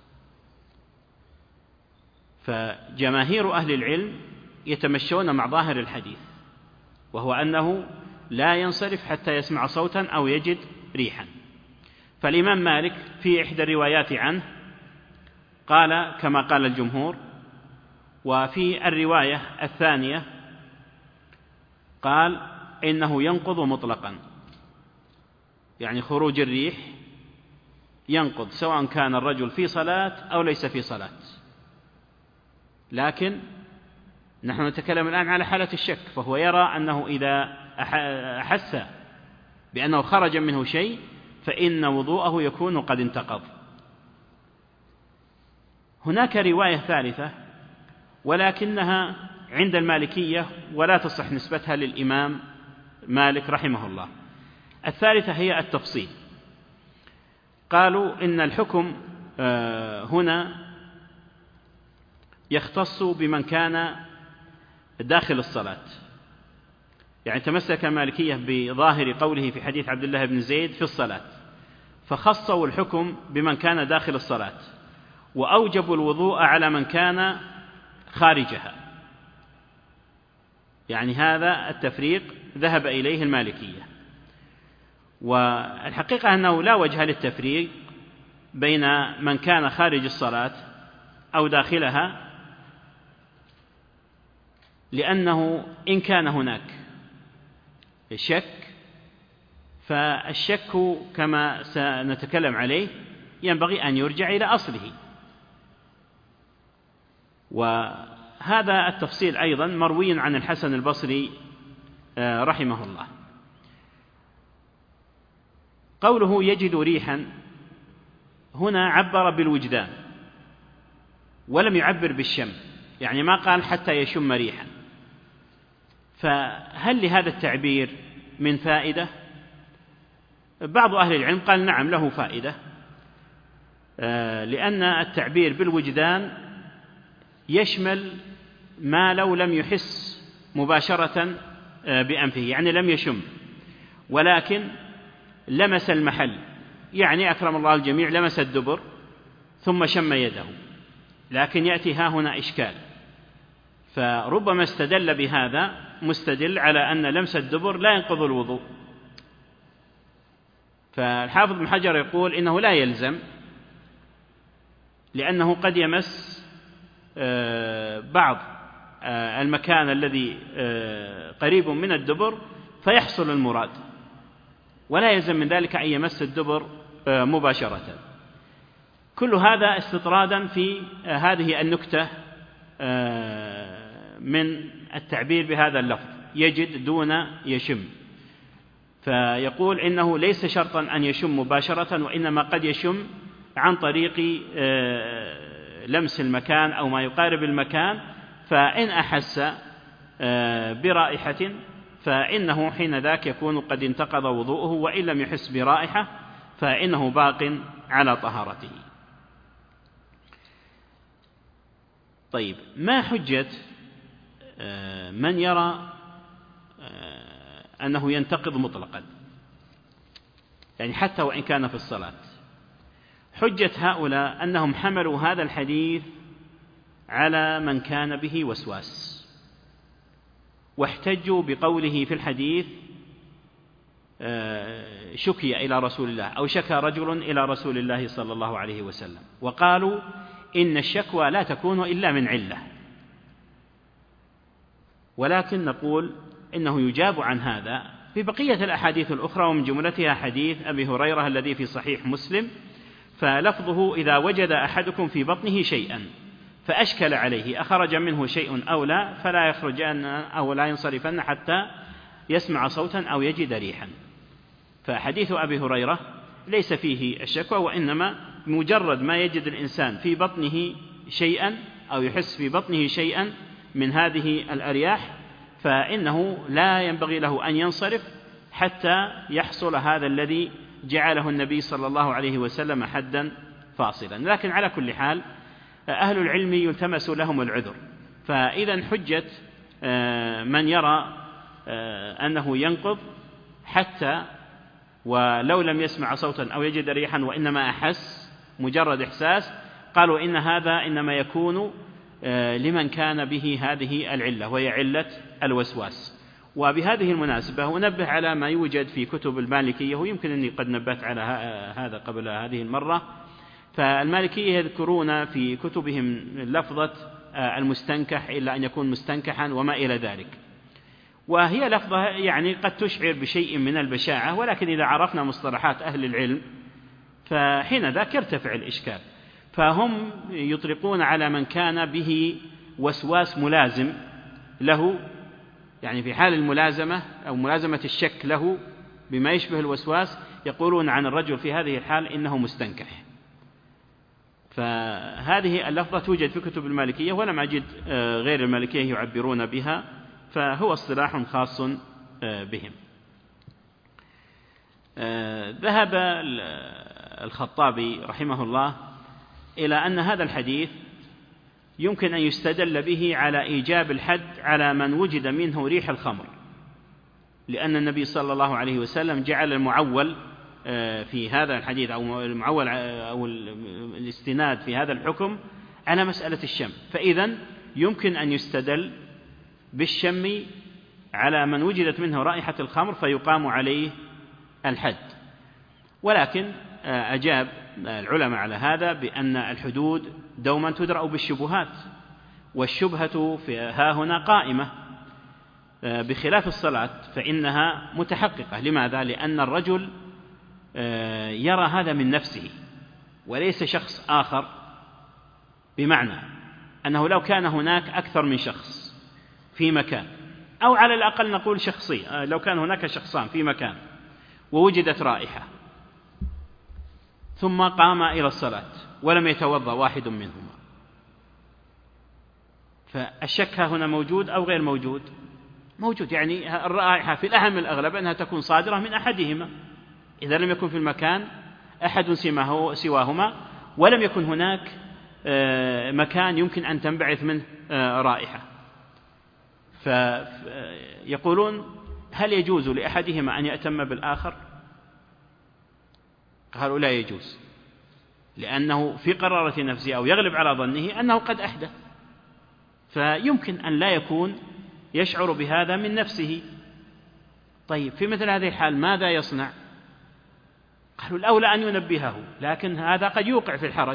فجماهير أهل العلم يتمشون مع ظاهر الحديث، وهو أنه لا ينصرف حتى يسمع صوتا أو يجد ريحا. فالإمام مالك في إحدى الروايات عنه قال كما قال الجمهور، وفي الرواية الثانية قال إنه ينقض مطلقا، يعني خروج الريح ينقض سواء كان الرجل في صلاة أو ليس في صلاة. لكن نحن نتكلم الآن على حالة الشك، فهو يرى أنه إذا أحس بأنه خرج منه شيء فإن وضوءه يكون قد انتقض. هناك رواية ثالثة ولكنها عند المالكية ولا تصح نسبتها للإمام مالك رحمه الله. الثالثة هي التفصيل. قالوا إن الحكم هنا يختص بمن كان داخل الصلاة، يعني تمسك المالكية بظاهر قوله في حديث عبد الله بن زيد في الصلاة، فخصوا الحكم بمن كان داخل الصلاة، وأوجبوا الوضوء على من كان خارجها. يعني هذا التفريق ذهب إليه المالكية. والحقيقة أنه لا وجه للتفريق بين من كان خارج الصلاة أو داخلها، لأنه إن كان هناك شك فالشك كما سنتكلم عليه ينبغي أن يرجع إلى أصله. وهذا التفصيل أيضا مروي عن الحسن البصري رحمه الله. قوله يجد ريحا هنا عبر بالوجدان، ولم يعبر بالشم، يعني ما قال حتى يشم ريحا. فهل لهذا التعبير من فائدة؟ بعض أهل العلم قال نعم له فائدة، لأن التعبير بالوجدان يشمل ما لو لم يحس مباشرة بأنفه، يعني لم يشم ولكن لمس المحل، يعني أكرم الله الجميع لمس الدبر ثم شم يده، لكن يأتي ها هنا إشكال، فربما استدل بهذا مستدل على أن لمس الدبر لا ينقض الوضوء. فالحافظ ابن حجر يقول إنه لا يلزم، لأنه قد يمس بعض المكان الذي قريب من الدبر فيحصل المراد، ولا يلزم من ذلك أن يمس الدبر مباشرة. كل هذا استطرادا في هذه النكتة من التعبير بهذا اللفظ يجد دون يشم. فيقول إنه ليس شرطا أن يشم مباشرة، وإنما قد يشم عن طريق لمس المكان أو ما يقارب المكان، فإن أحس برائحة فإنه حين ذاك يكون قد انتقض وضوءه، وإن لم يحس برائحة فإنه باق على طهارته. طيب، ما حجة من يرى أنه ينتقض مطلقا، يعني حتى وإن كان في الصلاة؟ حجة هؤلاء أنهم حملوا هذا الحديث على من كان به وسواس، واحتجوا بقوله في الحديث شكي إلى رسول الله أو شكى رجل إلى رسول الله صلى الله عليه وسلم، وقالوا إن الشكوى لا تكون إلا من علة. ولكن نقول إنه يجاب عن هذا ببقية الأحاديث الأخرى، ومن جملتها حديث أبي هريرة الذي في صحيح مسلم، فلفظه إذا وجد أحدكم في بطنه شيئا فأشكل عليه أخرج منه شيء أو لا فلا يخرجن أو لا ينصرفن حتى يسمع صوتا أو يجد ريحا. فحديث أبي هريرة ليس فيه الشكوى، وإنما مجرد ما يجد الإنسان في بطنه شيئا أو يحس في بطنه شيئا من هذه الأرياح فإنه لا ينبغي له أن ينصرف حتى يحصل هذا الذي جعله النبي صلى الله عليه وسلم حدا فاصلا. لكن على كل حال أهل العلم يلتمس لهم العذر. فإذا حجة من يرى أنه ينقض حتى ولو لم يسمع صوتا أو يجد ريحا وإنما أحس مجرد إحساس، قالوا إن هذا إنما يكون لمن كان به هذه العلة وهي علة الوسواس. وبهذه المناسبة أنبه على ما يوجد في كتب المالكية، ويمكن أني قد نبهت على هذا قبل هذه المرة. فالمالكية يذكرون في كتبهم لفظة المستنكح إلا أن يكون مستنكحا وما إلى ذلك، وهي لفظة يعني قد تشعر بشيء من البشاعة، ولكن إذا عرفنا مصطلحات أهل العلم فحين ذاك يرتفع الإشكال. فهم يطلقون على من كان به وسواس ملازم له، يعني في حال الملازمة أو ملازمة الشك له بما يشبه الوسواس، يقولون عن الرجل في هذه الحال إنه مستنكح. فهذه اللفظة توجد في كتب المالكية، ولم أجد غير المالكية يعبرون بها، فهو اصطلاح خاص بهم. ذهب الخطابي رحمه الله إلى أن هذا الحديث يمكن أن يستدل به على إيجاب الحد على من وجد منه ريح الخمر، لأن النبي صلى الله عليه وسلم جعل المعول في هذا الحديث أو المعول أو الاستناد في هذا الحكم على مسألة الشم، فإذا يمكن أن يستدل بالشم على من وجدت منه رائحة الخمر فيقام عليه الحد. ولكن أجاب العلماء على هذا بأن الحدود دوما تدرأ بالشبهات، والشبهة ها هنا قائمة، بخلاف الصلاة فإنها متحققة. لماذا؟ لأن الرجل يرى هذا من نفسه وليس شخص آخر، بمعنى أنه لو كان هناك أكثر من شخص في مكان، أو على الأقل نقول شخصي، لو كان هناك شخصان في مكان ووجدت رائحة ثم قام إلى الصلاة ولم يتوضأ واحد منهما، فالشك هنا موجود أو غير موجود؟ موجود. يعني الرائحة في الأهم الأغلب أنها تكون صادرة من أحدهما، إذا لم يكن في المكان أحد سواهما ولم يكن هناك مكان يمكن أن تنبعث منه رائحة. فيقولون هل يجوز لأحدهما أن يأتم بالآخر؟ قالوا لا يجوز، لأنه في قرارة نفسه أو يغلب على ظنه أنه قد أحدث، فيمكن أن لا يكون يشعر بهذا من نفسه. طيب في مثل هذه الحال ماذا يصنع؟ قالوا الأولى أن ينبهه، لكن هذا قد يوقع في الحرج،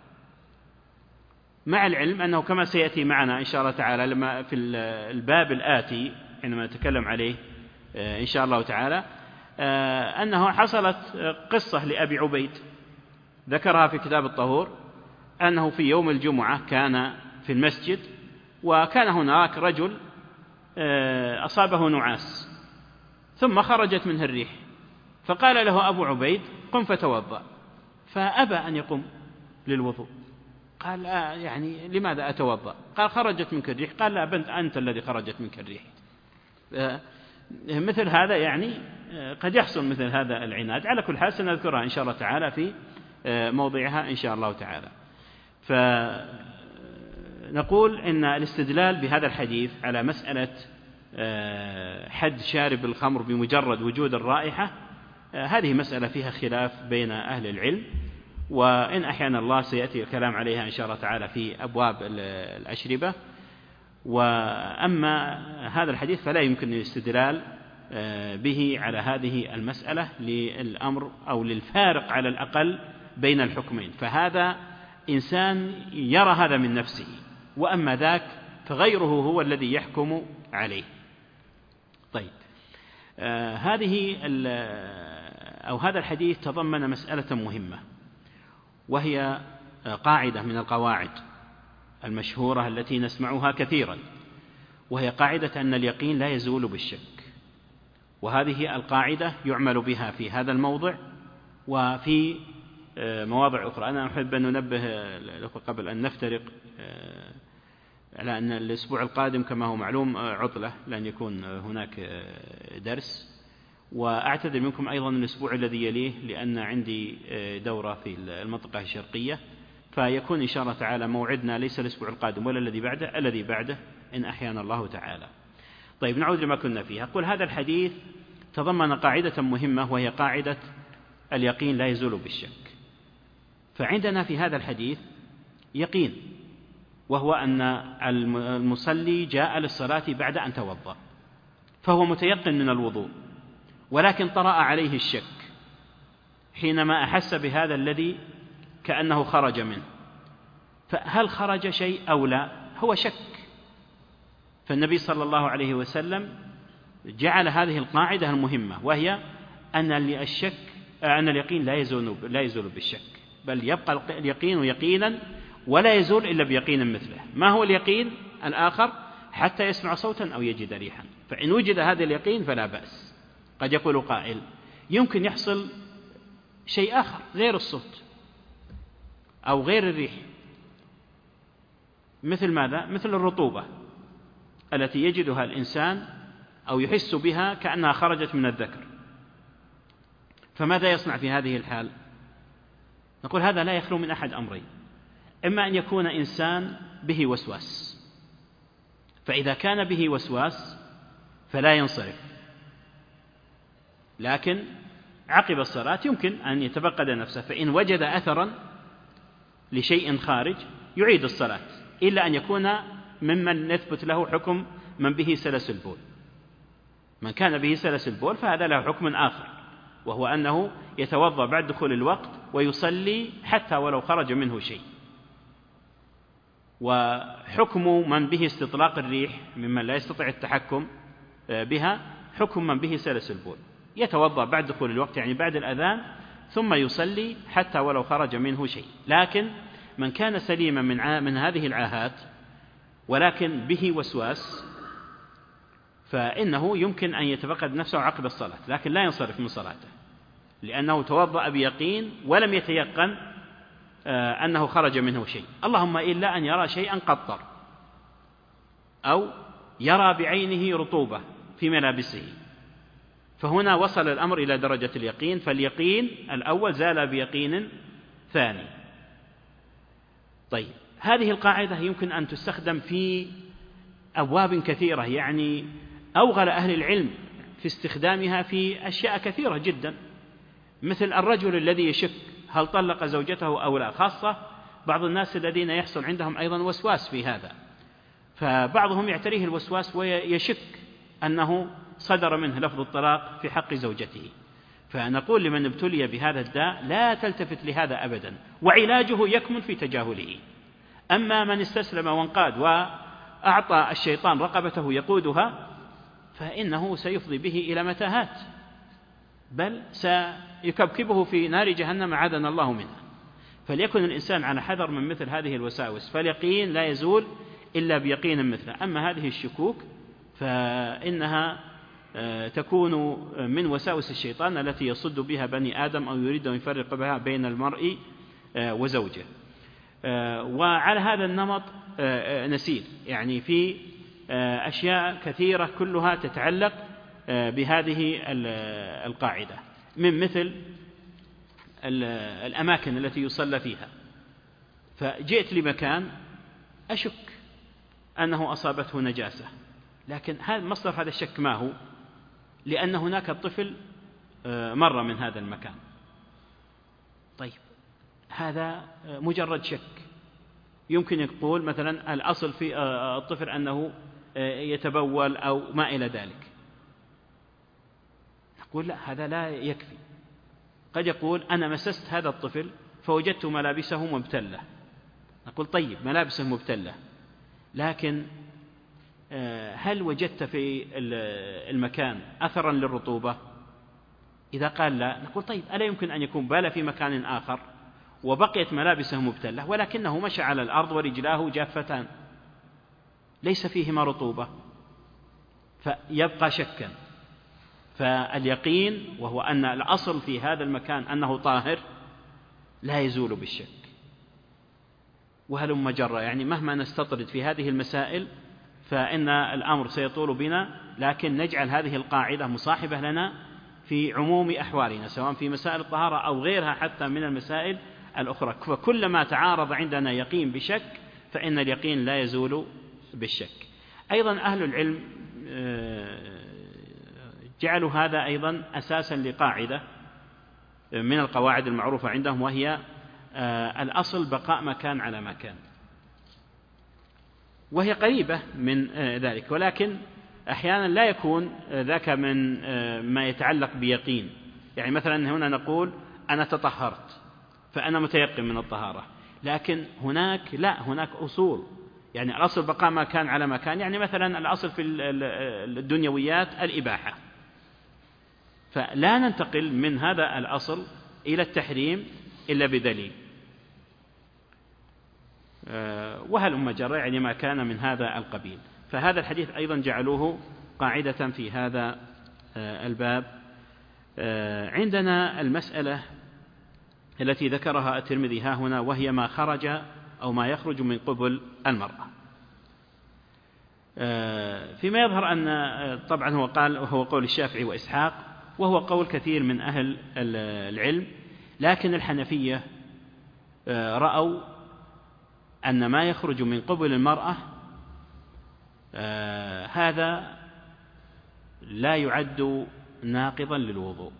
مع العلم أنه كما سيأتي معنا إن شاء الله تعالى لما في الباب الآتي حينما نتكلم عليه إن شاء الله تعالى، أنه حصلت قصة لأبي عبيد ذكرها في كتاب الطهور، أنه في يوم الجمعة كان في المسجد وكان هناك رجل أصابه نعاس ثم خرجت منه الريح، فقال له أبو عبيد قم فتوضأ، فأبى أن يقوم للوضوء. قال آه يعني لماذا أتوضأ؟ قال خرجت منك الريح. قال لا بنت أنت الذي خرجت منك الريح. مثل هذا يعني قد يحصل مثل هذا العناد. على كل حال سنذكرها إن شاء الله تعالى في موضعها إن شاء الله تعالى. فنقول إن الاستدلال بهذا الحديث على مسألة حد شارب الخمر بمجرد وجود الرائحة، هذه مسألة فيها خلاف بين أهل العلم، وإن أحيانا الله سيأتي الكلام عليها إن شاء الله تعالى في أبواب الأشربة. وأما هذا الحديث فلا يمكن الاستدلال به على هذه المسألة للأمر أو للفارق على الأقل بين الحكمين، فهذا إنسان يرى هذا من نفسه، وأما ذاك فغيره هو الذي يحكم عليه. طيب آه هذه أو هذا الحديث تضمن مسألة مهمة، وهي قاعدة من القواعد المشهورة التي نسمعها كثيرا، وهي قاعدة أن اليقين لا يزول بالشك. وهذه القاعدة يعمل بها في هذا الموضع وفي مواضع أخرى. أنا أحب أن ننبه قبل أن نفترق على أن الأسبوع القادم كما هو معلوم عطلة، لن يكون هناك درس، وأعتذر منكم أيضا الأسبوع الذي يليه لأن عندي دورة في المنطقة الشرقية، فيكون إن شاء الله تعالى موعدنا ليس الأسبوع القادم ولا الذي بعده، الذي بعده إن أحيانا الله تعالى. طيب نعود لما كنا فيه. أقول هذا الحديث تضمن قاعدة مهمة، وهي قاعدة اليقين لا يزول بالشك. فعندنا في هذا الحديث يقين، وهو أن المصلي جاء للصلاة بعد أن توضأ، فهو متيقن من الوضوء، ولكن طرأ عليه الشك حينما أحس بهذا الذي كأنه خرج منه، فهل خرج شيء أو لا؟ هو شك. فالنبي صلى الله عليه وسلم جعل هذه القاعدة المهمة، وهي أن الشك أن اليقين لا يزول لا يزول بالشك، بل يبقى اليقين يقينا ولا يزول إلا بيقين مثله. ما هو اليقين الآخر؟ حتى يسمع صوتا أو يجد ريحا. فإن وجد هذا اليقين فلا بأس. قد يقول قائل يمكن يحصل شيء آخر غير الصوت أو غير الريح، مثل ماذا؟ مثل الرطوبة التي يجدها الإنسان أو يحس بها كأنها خرجت من الذكر، فماذا يصنع في هذه الحال؟ نقول هذا لا يخلو من أحد أمرين: إما أن يكون إنسان به وسواس، فإذا كان به وسواس فلا ينصرف، لكن عقب الصلاة يمكن أن يتبقد نفسه، فإن وجد أثرا لشيء خارج يعيد الصلاة، إلا أن يكون ممن يثبت له حكم من به سلس البول. من كان به سلس البول فهذا له حكم آخر، وهو أنه يتوضأ بعد دخول الوقت ويصلي حتى ولو خرج منه شيء. وحكم من به استطلاق الريح ممن لا يستطيع التحكم بها حكم من به سلس البول، يتوضأ بعد دخول الوقت يعني بعد الأذان ثم يصلي حتى ولو خرج منه شيء. لكن من كان سليما من, من هذه العاهات ولكن به وسواس فإنه يمكن أن يتفقد نفسه عقب الصلاة، لكن لا ينصرف من صلاته، لأنه توضأ بيقين ولم يتيقن أنه خرج منه شيء، اللهم إلا أن يرى شيئا قطر، أو يرى بعينه رطوبة في ملابسه، فهنا وصل الأمر إلى درجة اليقين، فاليقين الأول زال بيقين ثاني. طيب، هذه القاعدة يمكن أن تستخدم في أبواب كثيرة، يعني أوغل أهل العلم في استخدامها في أشياء كثيرة جدا، مثل الرجل الذي يشك هل طلق زوجته أو لا، خاصة بعض الناس الذين يحصل عندهم أيضا وسواس في هذا، فبعضهم يعتريه الوسواس ويشك أنه صدر منه لفظ الطلاق في حق زوجته، فنقول لمن ابتلي بهذا الداء لا تلتفت لهذا أبدا، وعلاجه يكمن في تجاهله. أما من استسلم وانقاد وأعطى الشيطان رقبته يقودها فإنه سيفضي به إلى متاهات، بل سيكبكبه في نار جهنم عاذنا الله منها. فليكن الإنسان على حذر من مثل هذه الوساوس، فاليقين لا يزول إلا بيقين مثله. أما هذه الشكوك فإنها تكون من وساوس الشيطان التي يصد بها بني آدم أو يريد أن يفرق بها بين المرء وزوجه. وعلى هذا النمط نسير يعني في أشياء كثيرة كلها تتعلق بهذه القاعدة، من مثل الأماكن التي يصلى فيها، فجئت لمكان أشك أنه أصابته نجاسة، لكن هذا مصدر هذا الشك ما هو؟ لأن هناك الطفل مر من هذا المكان. طيب، هذا مجرد شك، يمكن يقول مثلا الأصل في الطفل أنه يتبول أو ما إلى ذلك، نقول لا، هذا لا يكفي. قد يقول أنا مسست هذا الطفل فوجدت ملابسه مبتلة، نقول طيب ملابسه مبتلة، لكن هل وجدت في المكان أثرا للرطوبة؟ إذا قال لا، نقول طيب ألا يمكن أن يكون بال في مكان آخر وبقيت ملابسه مبتلة ولكنه مشى على الأرض ورجلاه جافتان ليس فيهما رطوبة، فيبقى شكا. فاليقين وهو أن الأصل في هذا المكان أنه طاهر لا يزول بالشك. وهلم جرى، يعني مهما نستطرد في هذه المسائل فإن الأمر سيطول بنا، لكن نجعل هذه القاعدة مصاحبة لنا في عموم أحوالنا، سواء في مسائل الطهارة أو غيرها حتى من المسائل الأخرى. فكلما تعارض عندنا يقين بشك فإن اليقين لا يزول بالشك. أيضا أهل العلم جعلوا هذا أيضا أساسا لقاعدة من القواعد المعروفة عندهم، وهي الأصل بقاء مكان على مكان، وهي قريبة من ذلك، ولكن أحيانا لا يكون ذاك من ما يتعلق بيقين. يعني مثلا هنا نقول أنا تطهرت فأنا متيقن من الطهارة، لكن هناك لا، هناك أصول، يعني الأصل بقاء ما كان على مكان، يعني مثلا الأصل في الدنيويات الإباحة، فلا ننتقل من هذا الأصل إلى التحريم إلا بدليل. وهلم جرى، يعني ما كان من هذا القبيل. فهذا الحديث أيضا جعلوه قاعدة في هذا الباب. عندنا المسألة التي ذكرها الترمذي ها هنا، وهي ما خرج أو ما يخرج من قبل المرأة. فيما يظهر أن طبعا هو قال وهو قول الشافعي وإسحاق، وهو قول كثير من أهل العلم، لكن الحنفية رأوا أن ما يخرج من قبل المرأة هذا لا يعد ناقضا للوضوء،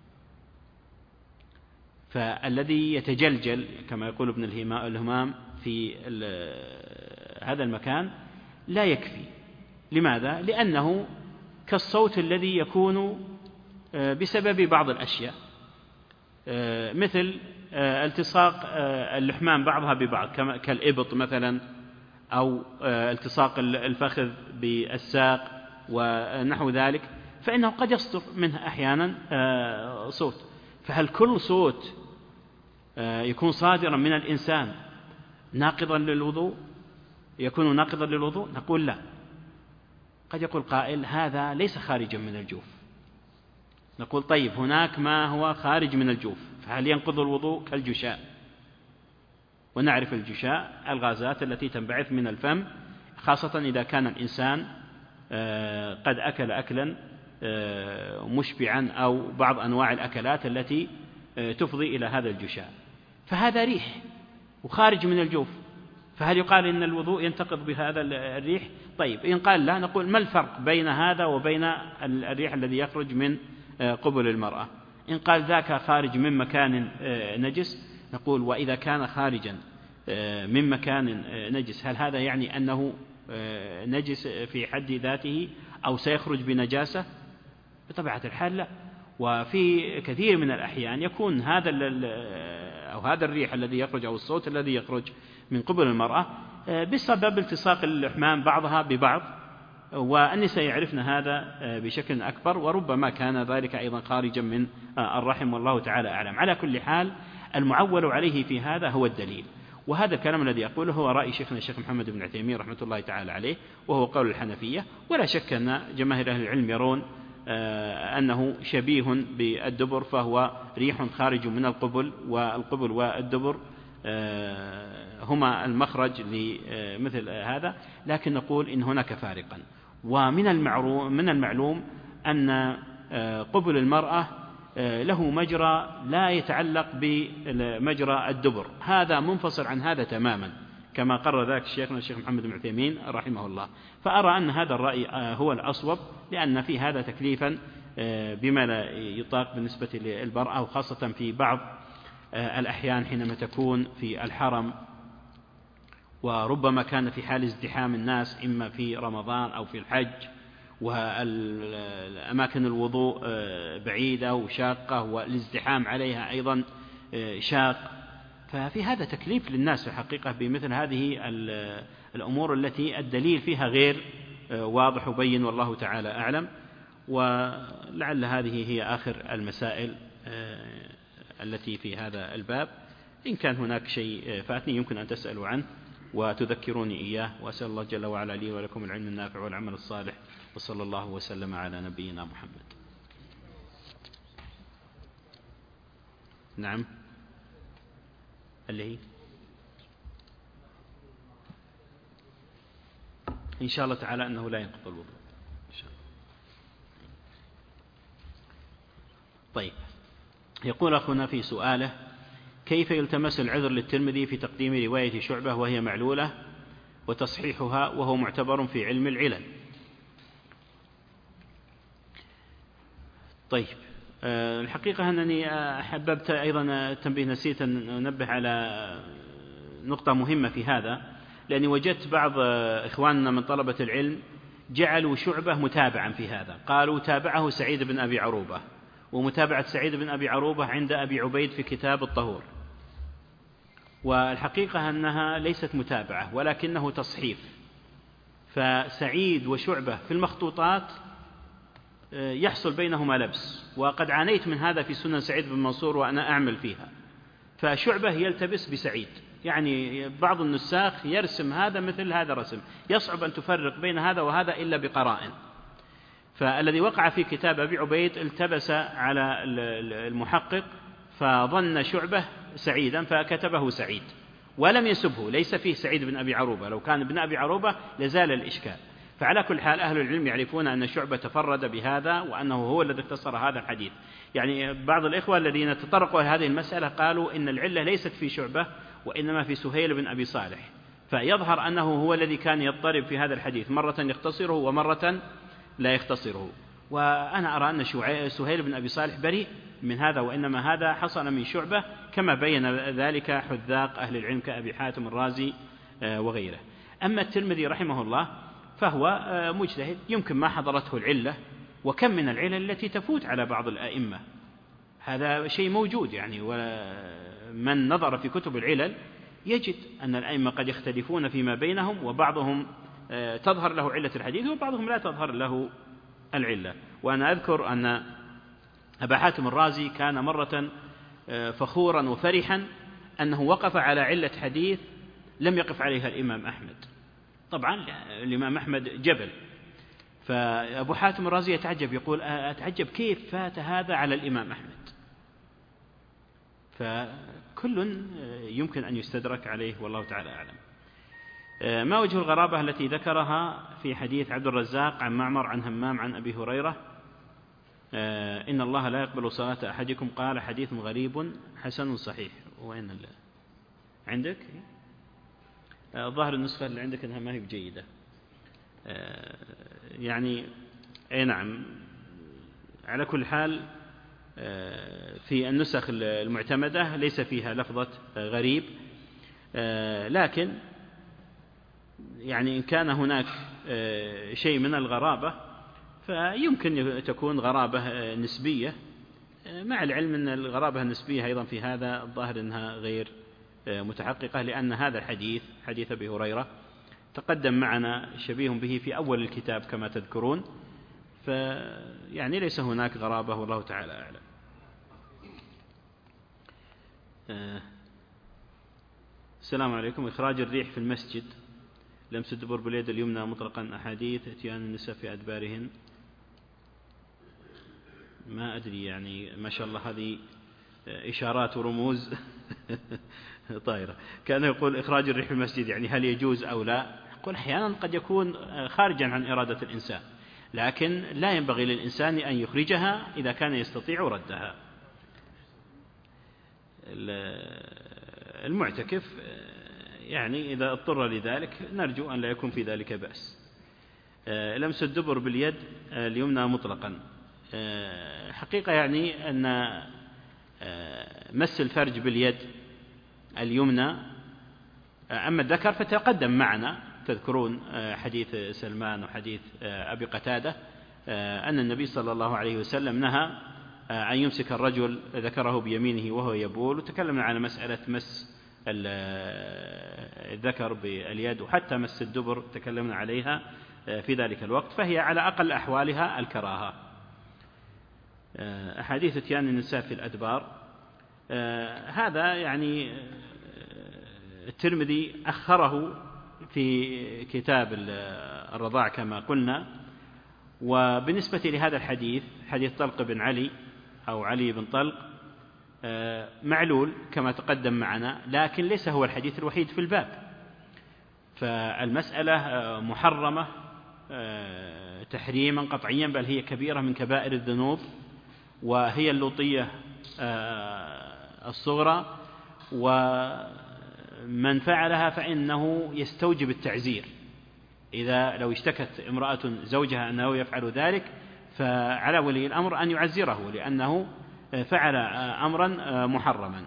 فالذي يتجلجل كما يقول ابن الهمام في هذا المكان لا يكفي. لماذا؟ لأنه كالصوت الذي يكون بسبب بعض الأشياء، مثل التصاق اللحمان بعضها ببعض كالإبط مثلا، أو التصاق الفخذ بالساق ونحو ذلك، فإنه قد يصدر منها أحيانا صوت. فهل كل صوت يكون صادرا من الإنسان ناقضا للوضوء يكون ناقضا للوضوء؟ نقول لا. قد يقول قائل هذا ليس خارجا من الجوف، نقول طيب هناك ما هو خارج من الجوف، فهل ينقض الوضوء كالجشاء؟ ونعرف الجشاء الغازات التي تنبعث من الفم خاصة إذا كان الإنسان قد أكل أكلا مشبعا أو بعض أنواع الأكلات التي تفضي إلى هذا الجشاء، فهذا ريح وخارج من الجوف، فهل يقال إن الوضوء ينتقض بهذا الريح؟ طيب إن قال لا، نقول ما الفرق بين هذا وبين الريح الذي يخرج من قبل المرأة؟ إن قال ذاك خارج من مكان نجس، نقول وإذا كان خارجا من مكان نجس هل هذا يعني أنه نجس في حد ذاته أو سيخرج بنجاسة؟ بطبيعة الحال لا. وفي كثير من الأحيان يكون هذا أو هذا الريح الذي يخرج أو الصوت الذي يخرج من قبل المرأة بسبب التصاق الأحمام بعضها ببعض، والنساء يعرفن هذا بشكل أكبر، وربما كان ذلك أيضا خارجا من الرحم، والله تعالى أعلم. على كل حال المعول عليه في هذا هو الدليل، وهذا الكلام الذي يقوله هو رأي شيخنا الشيخ محمد بن عثيمين رحمة الله تعالى عليه، وهو قول الحنفية، ولا شك أن جماهير أهل العلم يرون أنه شبيه بالدبر، فهو ريح خارج من القبل، والقبل والدبر هما المخرج لمثل هذا. لكن نقول إن هناك فارقا، ومن من المعلوم أن قبل المرأة له مجرى لا يتعلق بمجرى الدبر، هذا منفصل عن هذا تماما، كما قرر ذلك شيخنا الشيخ محمد بن عثيمين رحمه الله. فأرى أن هذا الرأي هو الأصوب، لأن في هذا تكليفا بما لا يطاق بالنسبة للمرأة، وخاصة في بعض الأحيان حينما تكون في الحرم، وربما كان في حال ازدحام الناس إما في رمضان أو في الحج، والأماكن الوضوء بعيدة وشاقة، والازدحام عليها أيضا شاق، ففي هذا تكليف للناس في الحقيقة بمثل هذه الأمور التي الدليل فيها غير واضح وبين، والله تعالى أعلم. ولعل هذه هي آخر المسائل التي في هذا الباب. إن كان هناك شيء فاتني يمكن أن تسألوا عنه وتذكروني إياه، وأسأل الله جل وعلا لي ولكم العلم النافع والعمل الصالح، وصلى الله وسلم على نبينا محمد. نعم، اللي هي إن شاء الله تعالى أنه لا ينقض الوضوء إن شاء الله. طيب، يقول أخونا في سؤاله: كيف يلتمس العذر للترمذي في تقديم رواية شعبة وهي معلولة وتصحيحها وهو معتبر في علم العلل؟ طيب، الحقيقة أنني حببت أيضا تنبيه، نسيت أن أنبه على نقطة مهمة في هذا، لأني وجدت بعض إخواننا من طلبة العلم جعلوا شعبة متابعا في هذا، قالوا تابعه سعيد بن أبي عروبة، ومتابعة سعيد بن أبي عروبة عند أبي عبيد في كتاب الطهور، والحقيقة أنها ليست متابعة ولكنه تصحيف، فسعيد وشعبة في المخطوطات يحصل بينهما لبس، وقد عانيت من هذا في سنن سعيد بن منصور وأنا أعمل فيها، فشعبة يلتبس بسعيد، يعني بعض النساخ يرسم هذا مثل هذا رسم، يصعب أن تفرق بين هذا وهذا إلا بقرائن. فالذي وقع في كتاب أبي عبيد التبس على المحقق فظن شعبة سعيدا فكتبه سعيد ولم يسبه، ليس فيه سعيد بن أبي عروبة، لو كان ابن أبي عروبة لزال الإشكال. فعلى كل حال أهل العلم يعرفون أن شعبة تفرد بهذا، وأنه هو الذي اختصر هذا الحديث. يعني بعض الإخوة الذين تطرقوا لهذه المسألة قالوا إن العلة ليست في شعبة وإنما في سهيل بن أبي صالح، فيظهر أنه هو الذي كان يضطرب في هذا الحديث، مرة يختصره ومرة لا يختصره. وأنا أرى أن سهيل بن أبي صالح بريء من هذا، وإنما هذا حصل من شعبة كما بين ذلك حذاق أهل العلم كأبي حاتم الرازي وغيره. أما الترمذي رحمه الله فهو مجتهد، يمكن ما حضرته العلة، وكم من العلل التي تفوت على بعض الآئمة، هذا شيء موجود يعني، ومن نظر في كتب العلل يجد أن الآئمة قد يختلفون فيما بينهم، وبعضهم تظهر له علة الحديث وبعضهم لا تظهر له العلة. وأنا أذكر أن أبا حاتم الرازي كان مرة فخورا وفرحا أنه وقف على علة حديث لم يقف عليها الإمام أحمد. طبعا الإمام أحمد جبل، فأبو حاتم الرازي يتعجب، يقول أتعجب كيف فات هذا على الإمام أحمد. فكل يمكن أن يستدرك عليه، والله تعالى أعلم. ما وجه الغرابة التي ذكرها في حديث عبد الرزاق عن معمر عن همام عن أبي هريرة إن الله لا يقبل صلاة أحدكم؟ قال حديث غريب حسن صحيح. وين اللي عندك؟ ظاهر النسخة اللي عندك أنها ما هي بجيدة يعني. أي نعم، على كل حال في النسخ المعتمدة ليس فيها لفظة غريب، لكن يعني إن كان هناك شيء من الغرابة فيمكن تكون غرابة نسبية، مع العلم أن الغرابة النسبية أيضا في هذا الظاهر أنها غير متحققة، لأن هذا الحديث حديث أبي هريرة تقدم معنا شبيه به في أول الكتاب كما تذكرون، فيعني ليس هناك غرابة والله تعالى أعلم. السلام عليكم. إخراج الريح في المسجد، لمس الدبر باليد اليمنى مطلقا، أحاديث اتيان النساء في أدبارهن، ما أدري يعني ما شاء الله هذه إشارات ورموز طائرة. كان يقول إخراج الريح في المسجد يعني هل يجوز أو لا؟ يقول أحيانا قد يكون خارجا عن إرادة الإنسان، لكن لا ينبغي للإنسان أن يخرجها إذا كان يستطيع ردها. المعتكف يعني إذا اضطر لذلك نرجو أن لا يكون في ذلك بأس. لمس الدبر باليد اليمنى مطلقا، حقيقة يعني أن مس الفرج باليد اليمنى أما الذكر فتقدم معنا، تذكرون حديث سلمان وحديث أبي قتادة أن النبي صلى الله عليه وسلم نهى أن يمسك الرجل ذكره بيمينه وهو يبول، وتكلمنا على مسألة مس الذكر باليد، وحتى مس الدبر تكلمنا عليها في ذلك الوقت، فهي على أقل أحوالها الكراهة. أحاديث اتيان النساء في الأدبار، هذا يعني الترمذي أخره في كتاب الرضاع كما قلنا. وبالنسبة لهذا الحديث، حديث طلق بن علي أو علي بن طلق، معلول كما تقدم معنا، لكن ليس هو الحديث الوحيد في الباب، فالمسألة محرمة تحريما قطعيا، بل هي كبيرة من كبائر الذنوب، وهي اللوطية الصغرى، ومن فعلها فإنه يستوجب التعزير. إذا لو اشتكت امرأة زوجها أنه يفعل ذلك فعلى ولي الأمر أن يعزره، لأنه فعل أمرا محرما.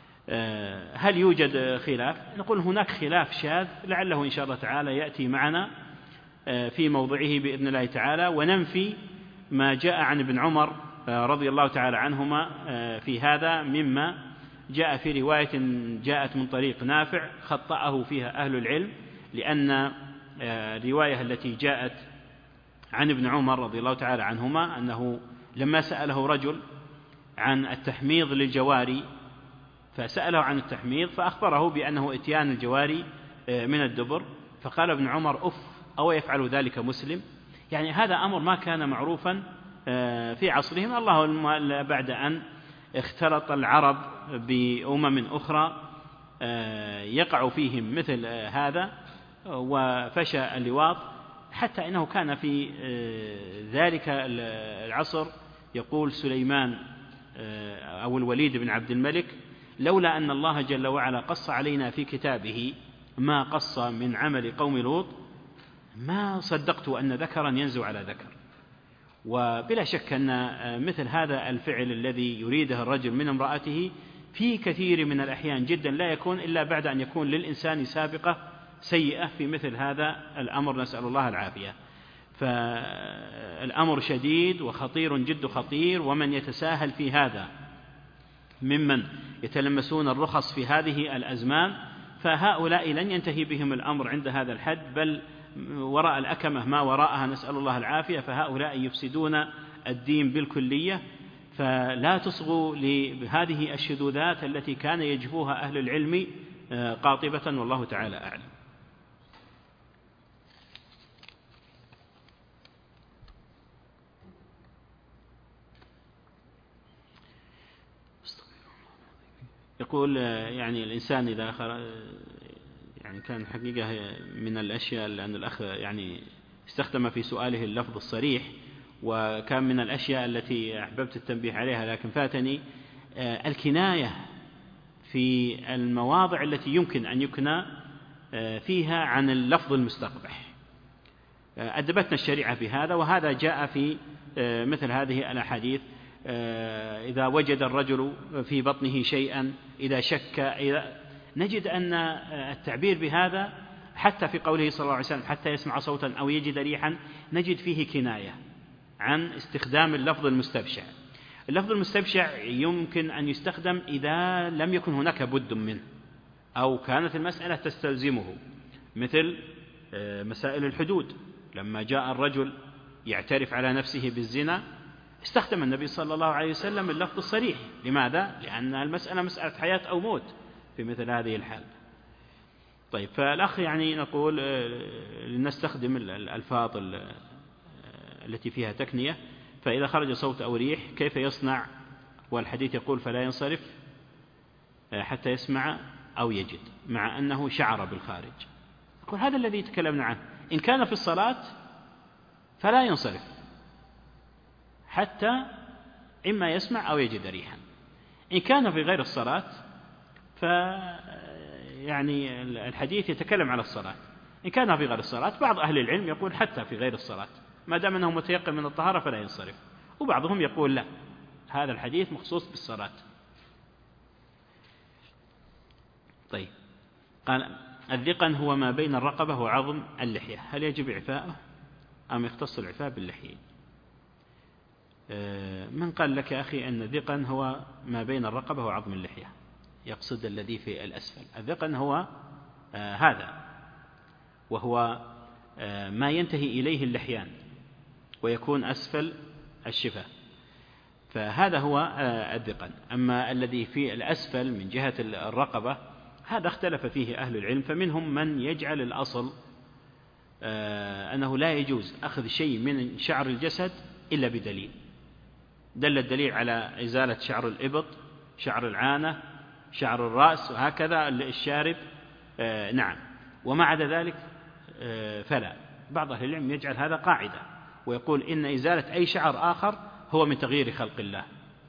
هل يوجد خلاف؟ نقول هناك خلاف شاذ لعله إن شاء الله تعالى يأتي معنا في موضعه بإذن الله تعالى، وننفي ما جاء عن ابن عمر رضي الله تعالى عنهما في هذا، مما جاء في رواية جاءت من طريق نافع خطأه فيها أهل العلم، لأن الرواية التي جاءت عن ابن عمر رضي الله تعالى عنهما أنه لما سأله رجل عن التحميض للجواري، فسأله عن التحميض فأخبره بأنه إتيان الجواري من الدبر، فقال ابن عمر أف أو يفعل ذلك مسلم؟ يعني هذا أمر ما كان معروفا في عصرهم، اللهم بعد أن اختلط العرب بأمم أخرى يقع فيهم مثل هذا وفشى اللواط، حتى إنه كان في ذلك العصر يقول سليمان أو الوليد بن عبد الملك: لولا أن الله جل وعلا قص علينا في كتابه ما قص من عمل قوم لوط ما صدقت أن ذكرا ينزو على ذكر. وبلا شك أن مثل هذا الفعل الذي يريده الرجل من امرأته في كثير من الأحيان جدا لا يكون إلا بعد أن يكون للإنسان سابقة سيئة في مثل هذا الأمر، نسأل الله العافية. فالأمر شديد وخطير جد خطير، ومن يتساهل في هذا ممن يتلمسون الرخص في هذه الأزمان فهؤلاء لن ينتهي بهم الأمر عند هذا الحد، بل وراء الأكمة ما وراءها، نسأل الله العافية. فهؤلاء يفسدون الدين بالكلية، فلا تصغوا لهذه الشذوذات التي كان يجفوها أهل العلم قاطبة، والله تعالى أعلم. يقول يعني الإنسان إذا يعني كان حقيقة من الأشياء، لأن الأخ يعني استخدم في سؤاله اللفظ الصريح، وكان من الأشياء التي أحببت التنبيه عليها لكن فاتني الكناية في المواضع التي يمكن أن يكنى فيها عن اللفظ المستقبح. أدبتنا الشريعة بهذا، وهذا جاء في مثل هذه الأحاديث: إذا وجد الرجل في بطنه شيئا، إذا شك، إذا نجد أن التعبير بهذا حتى في قوله صلى الله عليه وسلم حتى يسمع صوتا أو يجد ريحا، نجد فيه كناية عن استخدام اللفظ المستبشع. اللفظ المستبشع يمكن أن يستخدم إذا لم يكن هناك بد منه أو كانت المسألة تستلزمه، مثل مسائل الحدود. لما جاء الرجل يعترف على نفسه بالزنا استخدم النبي صلى الله عليه وسلم اللفظ الصريح. لماذا؟ لأن المسألة مسألة حياة أو موت في مثل هذه الحال. طيب، فالأخ يعني نقول لنستخدم الألفاظ التي فيها تكنية. فإذا خرج صوت أو ريح كيف يصنع؟ والحديث يقول فلا ينصرف حتى يسمع أو يجد، مع أنه شعر بالخارج. يقول هذا الذي تكلمنا عنه. إن كان في الصلاة فلا ينصرف حتى إما يسمع أو يجد ريحا. إن كان في غير الصلاة ف يعني الحديث يتكلم على الصلاة. إن كان في غير الصلاة بعض أهل العلم يقول حتى في غير الصلاة ما دام أنه متيقن من الطهارة فلا ينصرف، وبعضهم يقول لا، هذا الحديث مخصوص بالصلاة. طيب، قال الذقن هو ما بين الرقبة وعظم اللحية، هل يجب إعفاءه أم يختص الإعفاء باللحية؟ من قال لك أخي أن الذقن هو ما بين الرقبة وعظم اللحية؟ يقصد الذي في الأسفل. الذقن هو آه هذا، وهو آه ما ينتهي إليه اللحيان ويكون أسفل الشفة، فهذا هو آه الذقن. أما الذي في الأسفل من جهة الرقبة هذا اختلف فيه أهل العلم، فمنهم من يجعل الأصل آه أنه لا يجوز أخذ شيء من شعر الجسد إلا بدليل، دل الدليل على إزالة شعر الإبط، شعر العانة، شعر الرأس، وهكذا الشارب. آه نعم، وما عدا ذلك آه فلا. بعض أهل العلم يجعل هذا قاعدة ويقول إن إزالة أي شعر آخر هو من تغيير خلق الله،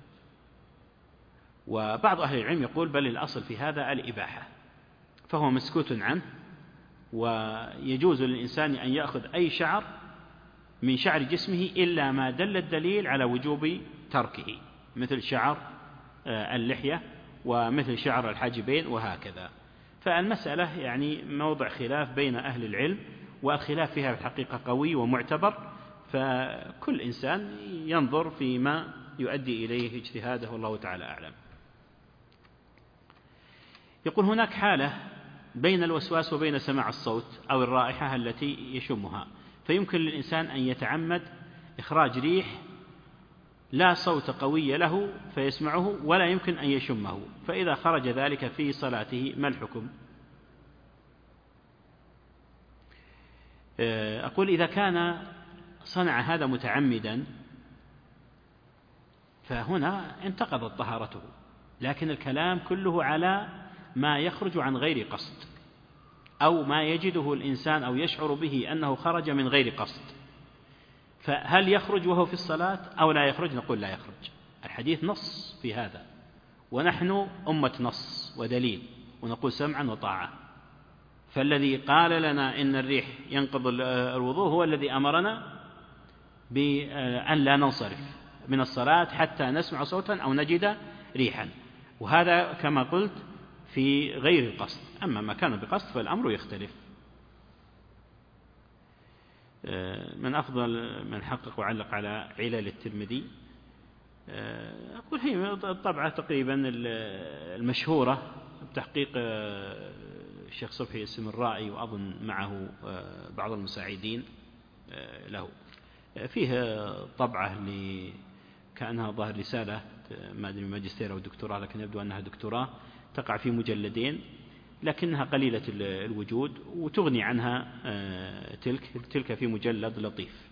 وبعض أهل العلم يقول بل الأصل في هذا الإباحة، فهو مسكوت عنه، ويجوز للإنسان أن يأخذ أي شعر من شعر جسمه إلا ما دل الدليل على وجوب تركه، مثل شعر آه اللحية ومثل شعر الحاجبين وهكذا. فالمسألة يعني موضع خلاف بين أهل العلم، والخلاف فيها في الحقيقة قوي ومعتبر، فكل إنسان ينظر فيما يؤدي إليه اجتهاده، والله تعالى أعلم. يقول هناك حالة بين الوسواس وبين سماع الصوت أو الرائحة التي يشمها، فيمكن للإنسان أن يتعمد إخراج ريح لا صوت قوي له فيسمعه ولا يمكن أن يشمه، فإذا خرج ذلك في صلاته ما الحكم؟ أقول إذا كان صنع هذا متعمدا فهنا انتقضت طهارته، لكن الكلام كله على ما يخرج عن غير قصد، أو ما يجده الإنسان أو يشعر به أنه خرج من غير قصد، فهل يخرج وهو في الصلاة أو لا يخرج؟ نقول لا يخرج. الحديث نص في هذا، ونحن أمة نص ودليل، ونقول سمعا وطاعة. فالذي قال لنا إن الريح ينقض الوضوء هو الذي أمرنا بأن لا ننصرف من الصلاة حتى نسمع صوتا أو نجد ريحا، وهذا كما قلت في غير القصد. أما ما كان بقصد فالأمر يختلف. من أفضل من حقق وعلق على علل الترمذي، أقول هي الطبعة تقريبا المشهورة بتحقيق الشيخ صبحي السمرائي، وأظن معه بعض المساعدين له. فيه طبعة اللي كأنها ظاهر رسالة، ما أدري ماجستير أو دكتوراه، لكن يبدو أنها دكتوراه، تقع في مجلدين، لكنها قليلة الوجود وتغني عنها تلك تلك في مجلد لطيف.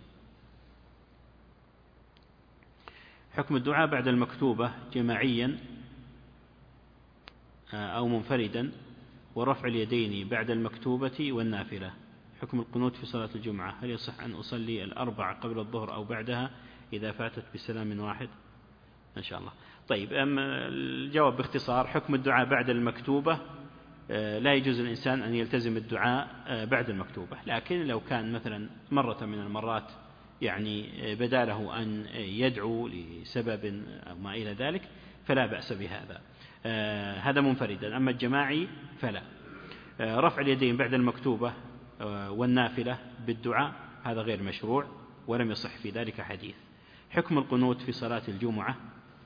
حكم الدعاء بعد المكتوبة جماعيا أو منفردا ورفع اليدين بعد المكتوبة والنافلة. حكم القنوت في صلاة الجمعة، هل يصح أن أصلي الأربع قبل الظهر أو بعدها إذا فاتت بسلام واحد؟ إن شاء الله. طيب، الجواب باختصار: حكم الدعاء بعد المكتوبة، لا يجوز الإنسان أن يلتزم الدعاء بعد المكتوبة، لكن لو كان مثلا مرة من المرات يعني بدا له أن يدعو لسبب أو ما إلى ذلك فلا بأس بهذا، هذا منفردا. أما الجماعي فلا. رفع اليدين بعد المكتوبة والنافلة بالدعاء هذا غير مشروع ولم يصح في ذلك حديث. حكم القنوت في صلاة الجمعة،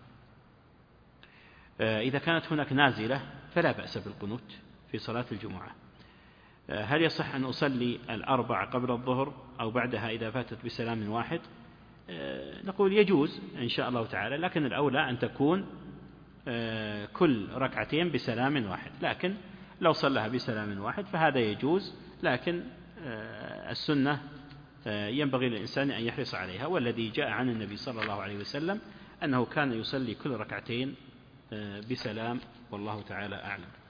إذا كانت هناك نازلة فلا بأس بالقنوت في صلاة الجمعة. هل يصح أن أصلي الأربع قبل الظهر أو بعدها إذا فاتت بسلام واحد؟ نقول يجوز إن شاء الله تعالى، لكن الأولى أن تكون كل ركعتين بسلام واحد، لكن لو صلىها بسلام واحد فهذا يجوز، لكن السنة ينبغي للإنسان أن يحرص عليها، والذي جاء عن النبي صلى الله عليه وسلم أنه كان يصلي كل ركعتين بسلام، والله تعالى أعلم.